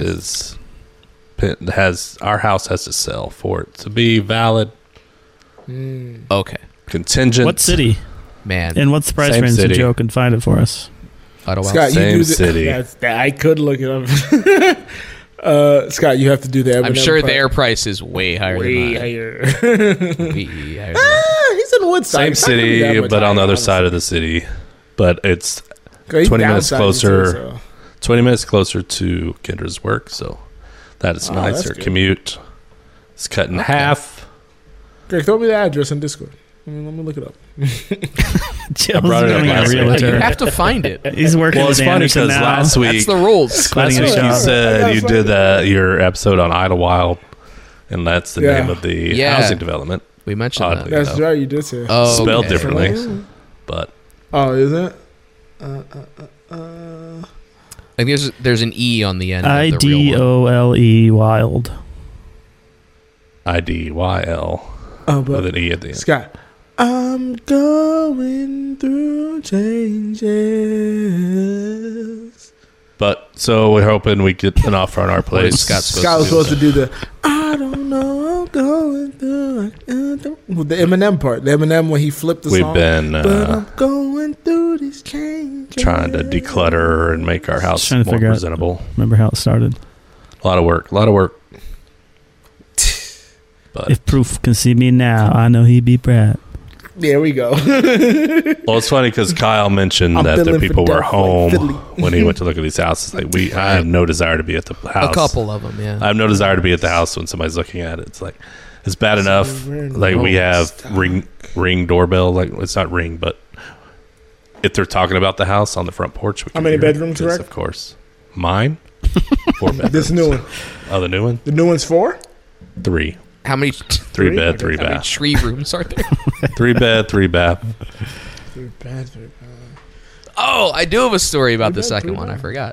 has our house has to sell for it to be valid. Okay. Contingent. What city? Man. And what's the price Same range so city. Joe can find it for us? Ottawa. Scott, Same you do city. I could look it up. Scott, you have to do that. I'm sure their price is way higher way than mine. higher. Way higher than mine. He's in Woodside. Same It's not gonna be that city, much but on the higher, other side of the city. But it's honestly. He's 20 minutes downsizing closer. too, so. 20 minutes closer to Kendra's work, so that is nice. that's Her good. commute is cut in half. Greg, throw me the address on Discord. Let me look it up. Joe's brought it up becoming a last week. realtor. You have to find it. He's working Well, it's with funny Anderson because now. last week, That's the rules. Quitting last his week you job. said you did your episode on Idlewild, And that's the name of the housing development. We mentioned Oddly, that. That's right, you did say. Oh, spelled okay. differently, but is it? I think there's an E on the end. Of the real one. IDOLE Wild. IDYL. Oh, but with an E at the end. Scott. I'm going through changes. But so we're hoping we get an offer on our place. Scott was supposed to do the I don't know I'm going through the Eminem part. The Eminem when he flipped the song. We've been but I'm going through these changes. trying to declutter and make our house more presentable. Remember how it started? A lot of work. But if Proof can see me now, I know he'd be Brad. There we go. Well, it's funny because Kyle mentioned that the people were home when he went to look at these houses. Like I have no desire to be at the house. A couple of them, yeah. I have no desire to be at the house when somebody's looking at it. It's like it's bad enough. Like we have ring doorbell. Like it's not ring, but if they're talking about the house on the front porch, we can how many hear bedrooms? Yes, of course. Mine. 4 bedrooms. This new one. Oh, the new one. The new one's 4. 3. How many? 3 bed, 3 How many bath. tree rooms are there? 3 bed, 3 bath. 3 bed, 3 bath. Oh, I do have a story about the second one. I forgot.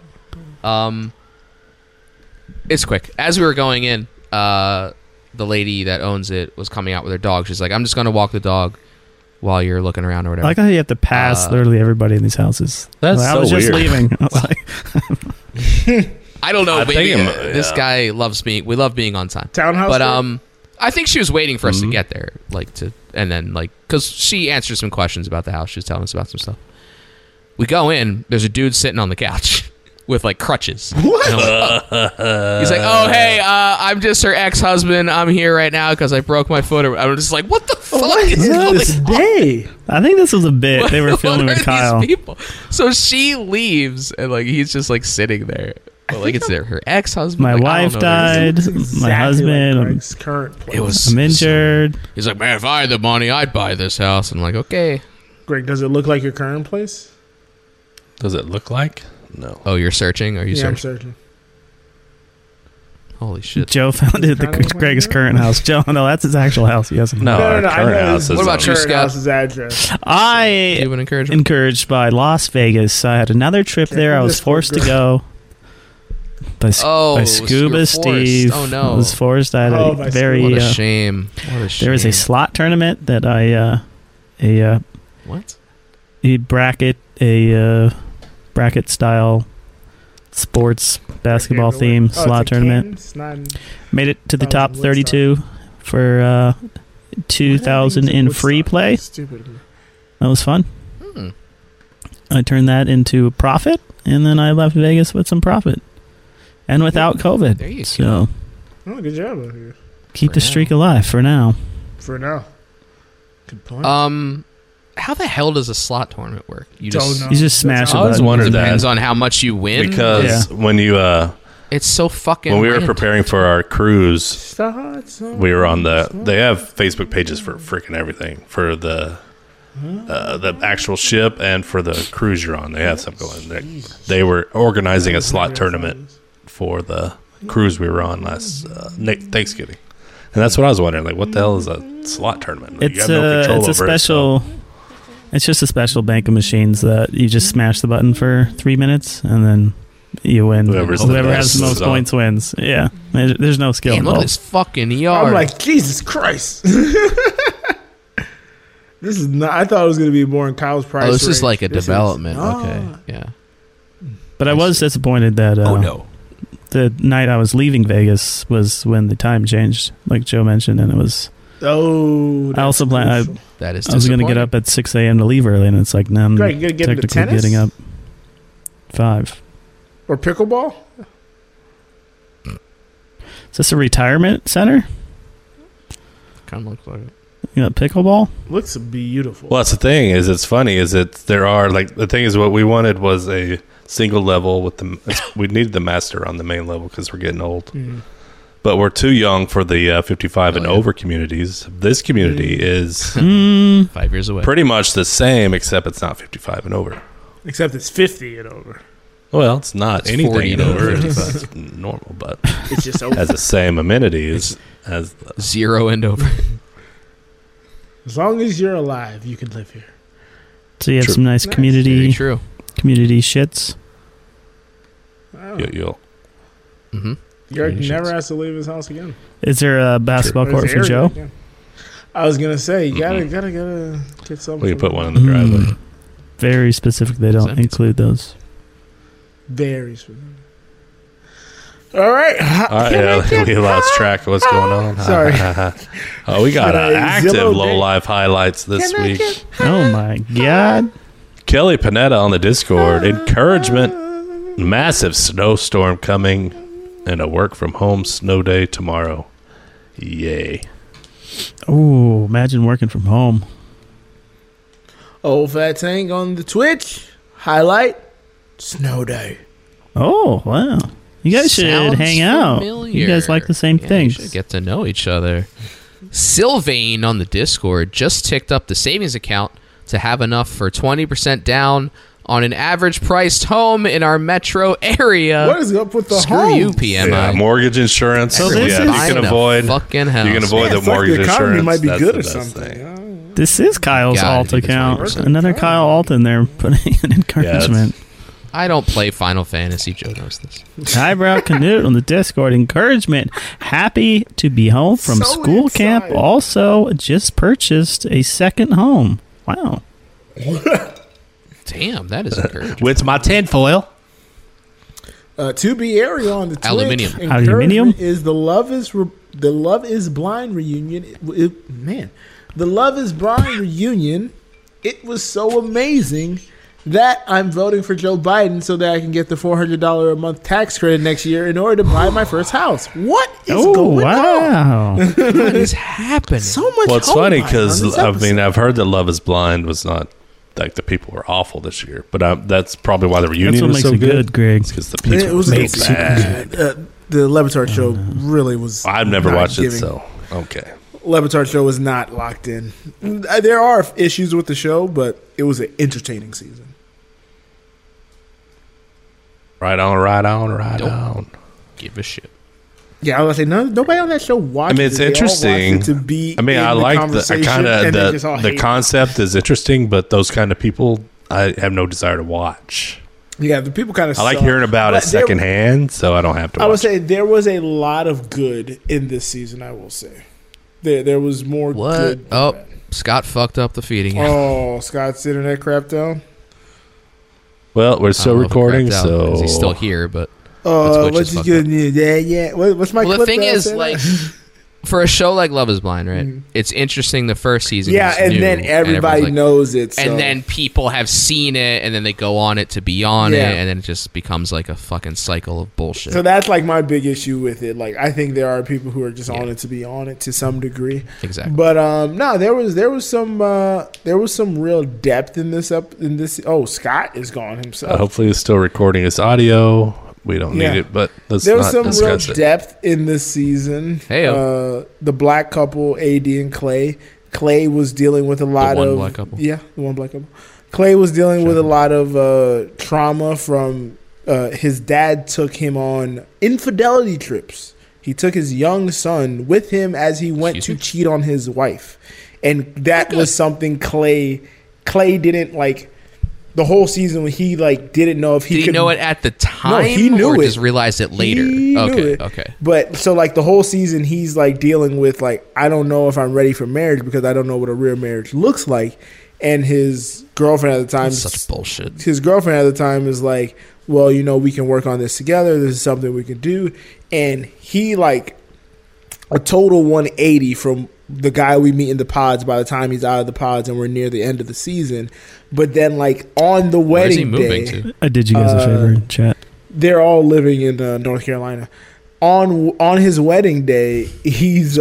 It's quick. As we were going in, the lady that owns it was coming out with her dog. She's like, "I'm just going to walk the dog while you're looking around or whatever." I like how you have to pass literally everybody in these houses. That's I so was just weird. leaving. I was like, I don't know. I Maybe think this guy loves being. We love being on time. Townhouse. But there? I think she was waiting for us to get there, and then because she answered some questions about the house. She was telling us about some stuff. We go in. There's a dude sitting on the couch with crutches. What? He's like, "Oh, hey, I'm just her ex-husband. I'm here right now because I broke my foot." I'm just like, "What the fuck is going on?" Day. I think this was a bit they were filming with Kyle. These people? So she leaves, and he's just sitting there. But it's her ex-husband. My wife died. My husband. Greg's current place. I'm injured. He's like, "Man, if I had the money, I'd buy this house." I'm like, "Okay." Greg, does it look like your current place? Does it look like? No. Oh, you're searching? Are you I'm searching? searching. Holy shit. Joe found it at Greg's current house. Joe, no, that's his actual house. He hasn't. No, our current house is. What about you, Scott? House's address. I You have an encouragement? encouraged by Las Vegas. I had another trip there. I was forced to go. By Scuba you're Steve. forced. Oh, no. I was forced. I had by a very. What a shame. What a shame. There was a slot tournament that What? a bracket style sports basketball theme slot tournament. Made it to the top 32 for 2,000 in free play. Stupid. That was fun. I turned that into a profit, and then I left Vegas with some profit, and without COVID. There you so, Oh, good job out here. keep the streak alive for now. For now. Good point. How the hell does a slot tournament work? You Don't know. You just smash I a always button. wondered Depends that on how much you win. because when you It's so fucking. when we were random. preparing for our cruise, Start some- we were on they have Facebook pages for freaking everything for the actual ship and for the cruise you're on. They have something going. They were organizing a slot tournament for the cruise we were on last Thanksgiving, and that's what I was wondering. Like, what the hell is a slot tournament? You It's have no control it's a over it, special. It's just a special bank of machines that you just smash the button for 3 minutes and then you win. Whoever Whoever has the most points wins. Yeah, there's no skill Damn, look at involved. this fucking yard. I'm like, Jesus Christ. This is not. I thought it was going to be more in Kyle's price. oh, this is range. like a This is- development. Oh. Okay, yeah. But I was disappointed that. Oh no. The night I was leaving Vegas was when the time changed, like Joe mentioned, and it was. Oh. I also planned. That is. I was going to get up at 6 a.m. to leave early, and it's like now I'm Greg, you gonna get into technically tennis? getting up 5. Or pickleball? Is this a retirement center? Kind of looks like it. You got pickleball? Looks beautiful. Well, that's the thing. It's funny. There are the thing is what we wanted was a single level with we needed the master on the main level because we're getting old. Mm. But we're too young for the 55 and over communities. This community is 5 years away. pretty much the same, except it's not 55 and over. Except it's 50 and over. Well, it's not It's anything 40 and and over. over. It's normal, but It's just over. has the same amenities. as 0 and over. As long as you're alive, you can live here. So you have some nice community shits. Wow. Mm-hmm. Yerk never has to leave his house again. Is there a basketball court for Joe? Again. I was gonna say you gotta get something. We can put one in the driveway. Very specific. They don't include those. Very specific. All right. We lost track of what's going on. Sorry. We got active low life highlights this week. Oh my God. Kelly Panetta on the Discord. Encouragement. Massive snowstorm coming and a work from home snow day tomorrow. Yay. Oh, imagine working from home. Old Fat Tank on the Twitch. Highlight. Snow day. Oh, wow. You guys should hang out. You guys like the same things. You should get to know each other. Sylvain on the Discord just ticked up the savings account to have enough for 20% down on an average priced home in our metro area. What is up with the Screw home? you, PMI. Yeah, mortgage insurance. So this you can avoid. Fucking hell. You can avoid the mortgage the economy insurance. might be That's good the or best something. thing. This is Kyle's alt account. Another Kyle alt in there putting an encouragement. I don't play Final Fantasy. Joe knows this. Highbrow Canute on the Discord. Encouragement. Happy to be home from school camp. Also, just purchased a second home. Wow. Damn, that is encouraging. With my tinfoil. To be area on the Twitch. Aluminium. Encouragement is the Love is Blind reunion. The Love is Blind reunion. It was so amazing that I'm voting for Joe Biden so that I can get the $400 a month tax credit next year in order to buy my first house. What is going on? What is happening? So much. Well, it's funny because I've heard that Love is Blind was not like the people were awful this year, but that's probably why the reunion was so good. Greg. Because the people were so bad. The Levitard show really was. I've never watched it, so okay. Levitard show was not locked in. There are issues with the show, but it was an entertaining season. Right on. Give a shit. Yeah, I was gonna say nobody on that show watched. I mean, it's interesting. I like the concept is interesting, but those kind of people, I have no desire to watch. Yeah, the people kind of. I like hearing about it secondhand, so I don't have to. I would say there was a lot of good in this season. I will say there was more. Good Oh, bad. Scott fucked up the feeding. Oh, Scott's internet crap down. Well, we're still recording, so he's still here, but what's he good? Yeah. What's my? Well, clip the thing is, there? like, for a show like Love Is Blind, right? It's interesting. The first season, yeah, and then everybody knows it, and then people have seen it, and then they go on it to be on it, and then it just becomes like a fucking cycle of bullshit. So that's like my big issue with it. Like, I think there are people who are just on it to be on it to some degree. Exactly. But no, there was some real depth in this Oh, Scott is gone himself. Hopefully, he's still recording his audio. We don't need it, but there was some real depth in this season. Hey, the black couple, AD and Clay. Clay was dealing with a lot of black couple. Yeah, the one black couple. Clay was dealing with a lot of trauma from his dad took him on infidelity trips. He took his young son with him as he went to cheat on his wife, and that was something Clay didn't like. The whole season when he like didn't know if he could know it at the time. No, he knew or it. Just realized it later. Okay. But so like the whole season, he's like dealing with like I don't know if I'm ready for marriage because I don't know what a real marriage looks like. And his girlfriend at the time, that's such bullshit. His girlfriend at the time is like, well, we can work on this together. This is something we can do. And he like a total 180 from the guy we meet in the pods by the time he's out of the pods and we're near the end of the season. But then like on the wedding day, I did you guys a favor in chat. They're all living in North Carolina. On his wedding day, he's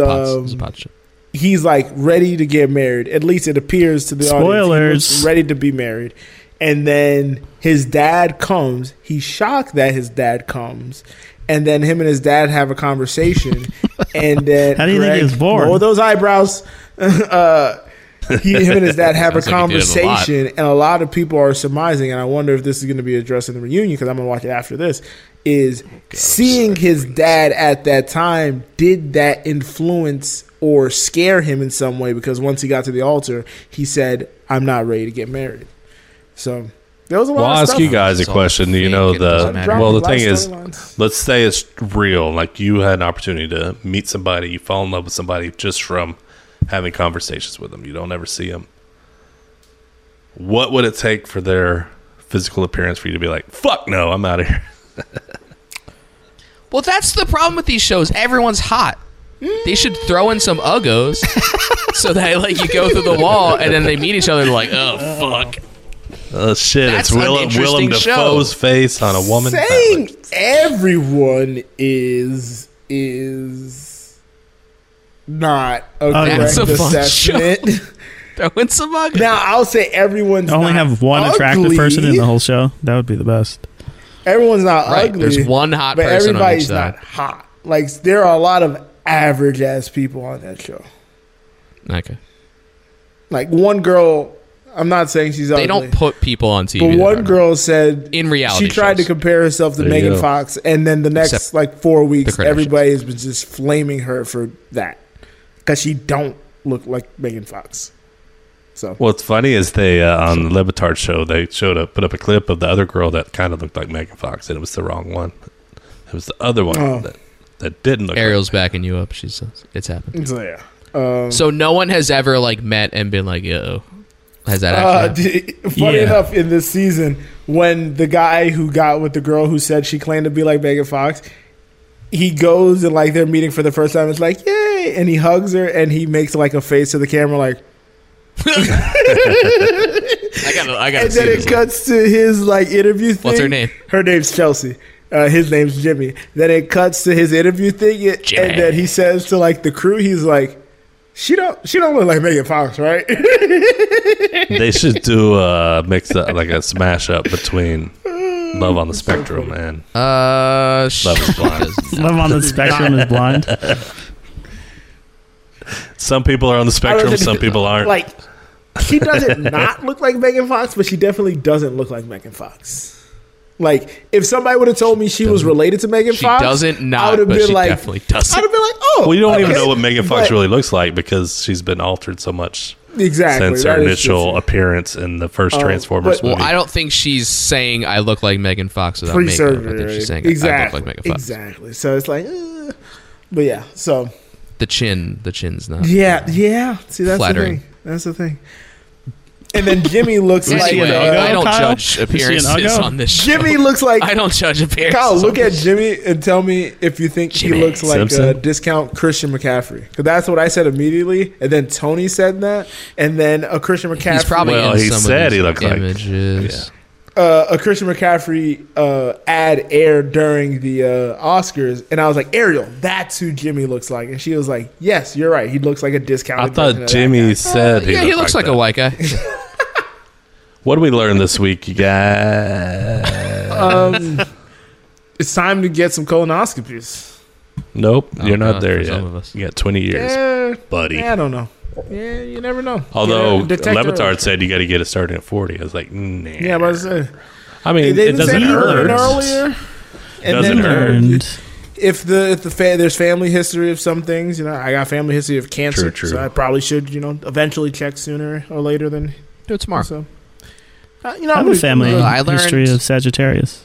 like ready to get married. At least it appears to the audience. He's ready to be married. And then his dad comes. He's shocked that his dad comes. And then him and his dad have a conversation. And then how do you think he was born? Lower those eyebrows. him and his dad have a Sounds like he did it a lot. conversation, and a lot of people are surmising, and I wonder if this is going to be addressed in the reunion because I'm going to watch it after this, is seeing his dad at that time, did that influence or scare him in some way? Because once he got to the altar, he said, I'm not ready to get married. So there was a lot Well, of I'll stuff. ask you guys a question. Do you know the thing is, storylines. let's say it's real. Like you had an opportunity to meet somebody, you fall in love with somebody just from having conversations with them. You don't ever see them. What would it take for their physical appearance for you to be like, fuck no, I'm out of here? Well, that's the problem with these shows. Everyone's hot. They should throw in some uggos so that like you go through the wall and then they meet each other and like, oh fuck. Oh shit! That's it's an Willem interesting Dafoe's show. face on a woman. Saying everyone is not a That's correct a fun assessment. Throw in some uggos. Now I'll say everyone's Only not have one attractive ugly. person in the whole show. That would be the best. Everyone's not Right, ugly. there's one hot but person on everybody's each side. not hot. Like there are a lot of average ass people on that show. Okay. Like one girl, I'm not saying she's ugly. They don't put people on TV. But that one are girl said in reality she tried shows. to compare herself to There you Megan go. Fox, and then the next Except like 4 weeks, the Kardashians. everybody has been just flaming her for that because she don't look like Megan Fox. So What's funny is they on the Levitard show they put up a clip of the other girl that kind of looked like Megan Fox, and it was the wrong one. It was the other one Oh. that didn't look. Ariel's backing you up. She says it's happened. So yeah. So no one has ever like met and been like, yo. Has that actually happened? Funny Yeah. enough, in this season, when the guy who got with the girl who said she claimed to be like Megan Fox, he goes and like they're meeting for the first time. It's like yay, and he hugs her and he makes like a face to the camera, like. I gotta And see then this it one. cuts to his like interview thing. What's her name? Her name's Chelsea. His name's Jimmy. Then it cuts to his interview thing, Jimmy. and then he says to like the crew, he's like, "She don't look like Megan Fox, right?" They should do a mix up, like a smash up between Love on the Spectrum and Love is Blind. Love on the Spectrum is blind. Some people are on the spectrum, some people aren't. Like, she doesn't not look like Megan Fox, but she definitely doesn't look like Megan Fox. Like, if somebody would have told me she was related to Megan She Fox, doesn't I not, would have but been she like, definitely doesn't. I'd have been like, oh, Well, you don't even okay. know what Megan Fox But- really looks like because she's been altered so much Exactly, since that her is initial true. appearance in the first Transformers Well, movie. I don't think she's saying I look like Megan Fox without makeup. I Pre-surgery, think she's saying exactly, I look like Megan Fox. exactly. So it's like, but yeah, so The chin's not. yeah. See, that's Flattering. the thing. That's the thing. And then Jimmy looks like Anyway, Uggo, I don't Kyle? judge Is she an appearances Uggo? on this show. Jimmy looks like I don't judge appearances. Kyle, look on at this Jimmy and tell me if you think Jimmy he looks like a Simpson? discount Christian McCaffrey. Because that's what I said immediately, and then Tony said that, and then a Christian McCaffrey. He's probably Well, in he some said of these he looked like- images. a Christian McCaffrey ad aired during the Oscars, and I was like, Ariel, that's who Jimmy looks like, and she was like, yes, you're right. He looks like a discounted. I thought version of that Jimmy guy. said Yeah, he looks like that. a white guy. What did we learn this week, you guys? It's time to get some colonoscopies. Nope, Oh, you're not God, there for some of yet. us. You got 20 years, buddy. I don't know. Yeah, you never know. Although Yeah, detector- Levitard said you got to get it started at 40. I was like, nah. Yeah, but I say, I mean, they it didn't doesn't say hurt. earlier. And Doesn't then, hurt. And if there's family history of some things, I got family history of cancer, True. so I probably should, eventually check sooner or later than Do it tomorrow. so. I have a family I learned- history of Sagittarius.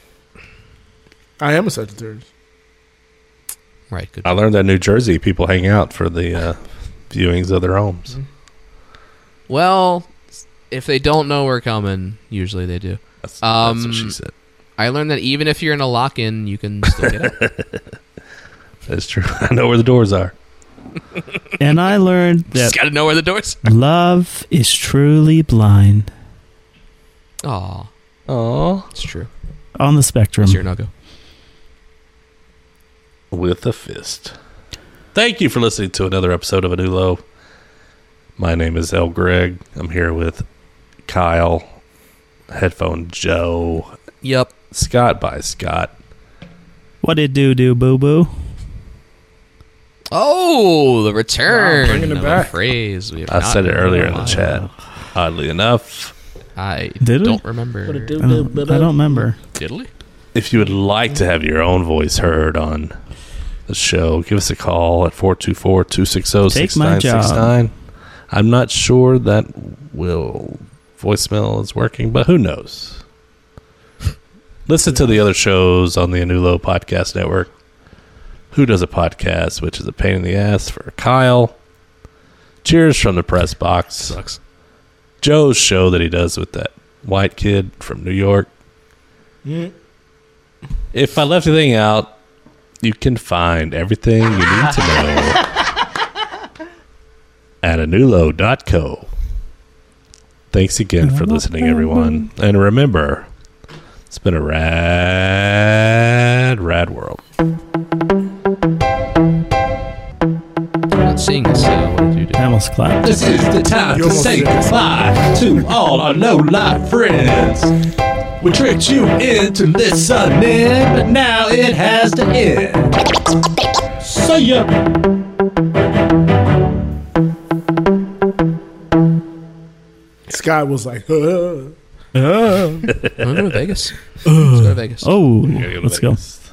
I am a Sagittarius. Right. Good. I learned that New Jersey people hang out for the viewings of their homes. Well, if they don't know we're coming, usually they do. That's what she said. I learned that even if you're in a lock-in, you can still get out. That's true. I know where the doors are. And I learned Just that got to know where the doors are. love is truly blind. Aw. It's true. On the spectrum. It's your no-go. With a fist. Thank you for listening to another episode of A New Low. My name is El Greg. I'm here with Kyle, Headphone Joe, Yep. Scott by Scott. What it do, boo boo? Oh, the return bringing it of back. a phrase. We have I not said it heard earlier in in a the while. chat. Oddly enough, I Did we? don't remember. I don't remember. Did we? if you would like to have your own voice heard on the show, give us a call at 424-260-6969. I'm not sure that voicemail is working, but who knows? Listen to the other shows on the Anulo Podcast Network. Who Does a Podcast, which is a pain in the ass for Kyle. Cheers from the press box. Sucks. Joe's show that he does with that white kid from New York. If I left anything out, you can find everything you need to know at anulo.co. Thanks again for listening, everyone. And remember, it's been a rad world. I'm not seeing this. What did you do? I almost clapped. This is the time to say goodbye to all our low-life friends. We tricked you into listening, but now it has to end. See ya. Scott was like, I'm going to Vegas. Let's go to Vegas. Oh, You gotta go to let's go. Vegas.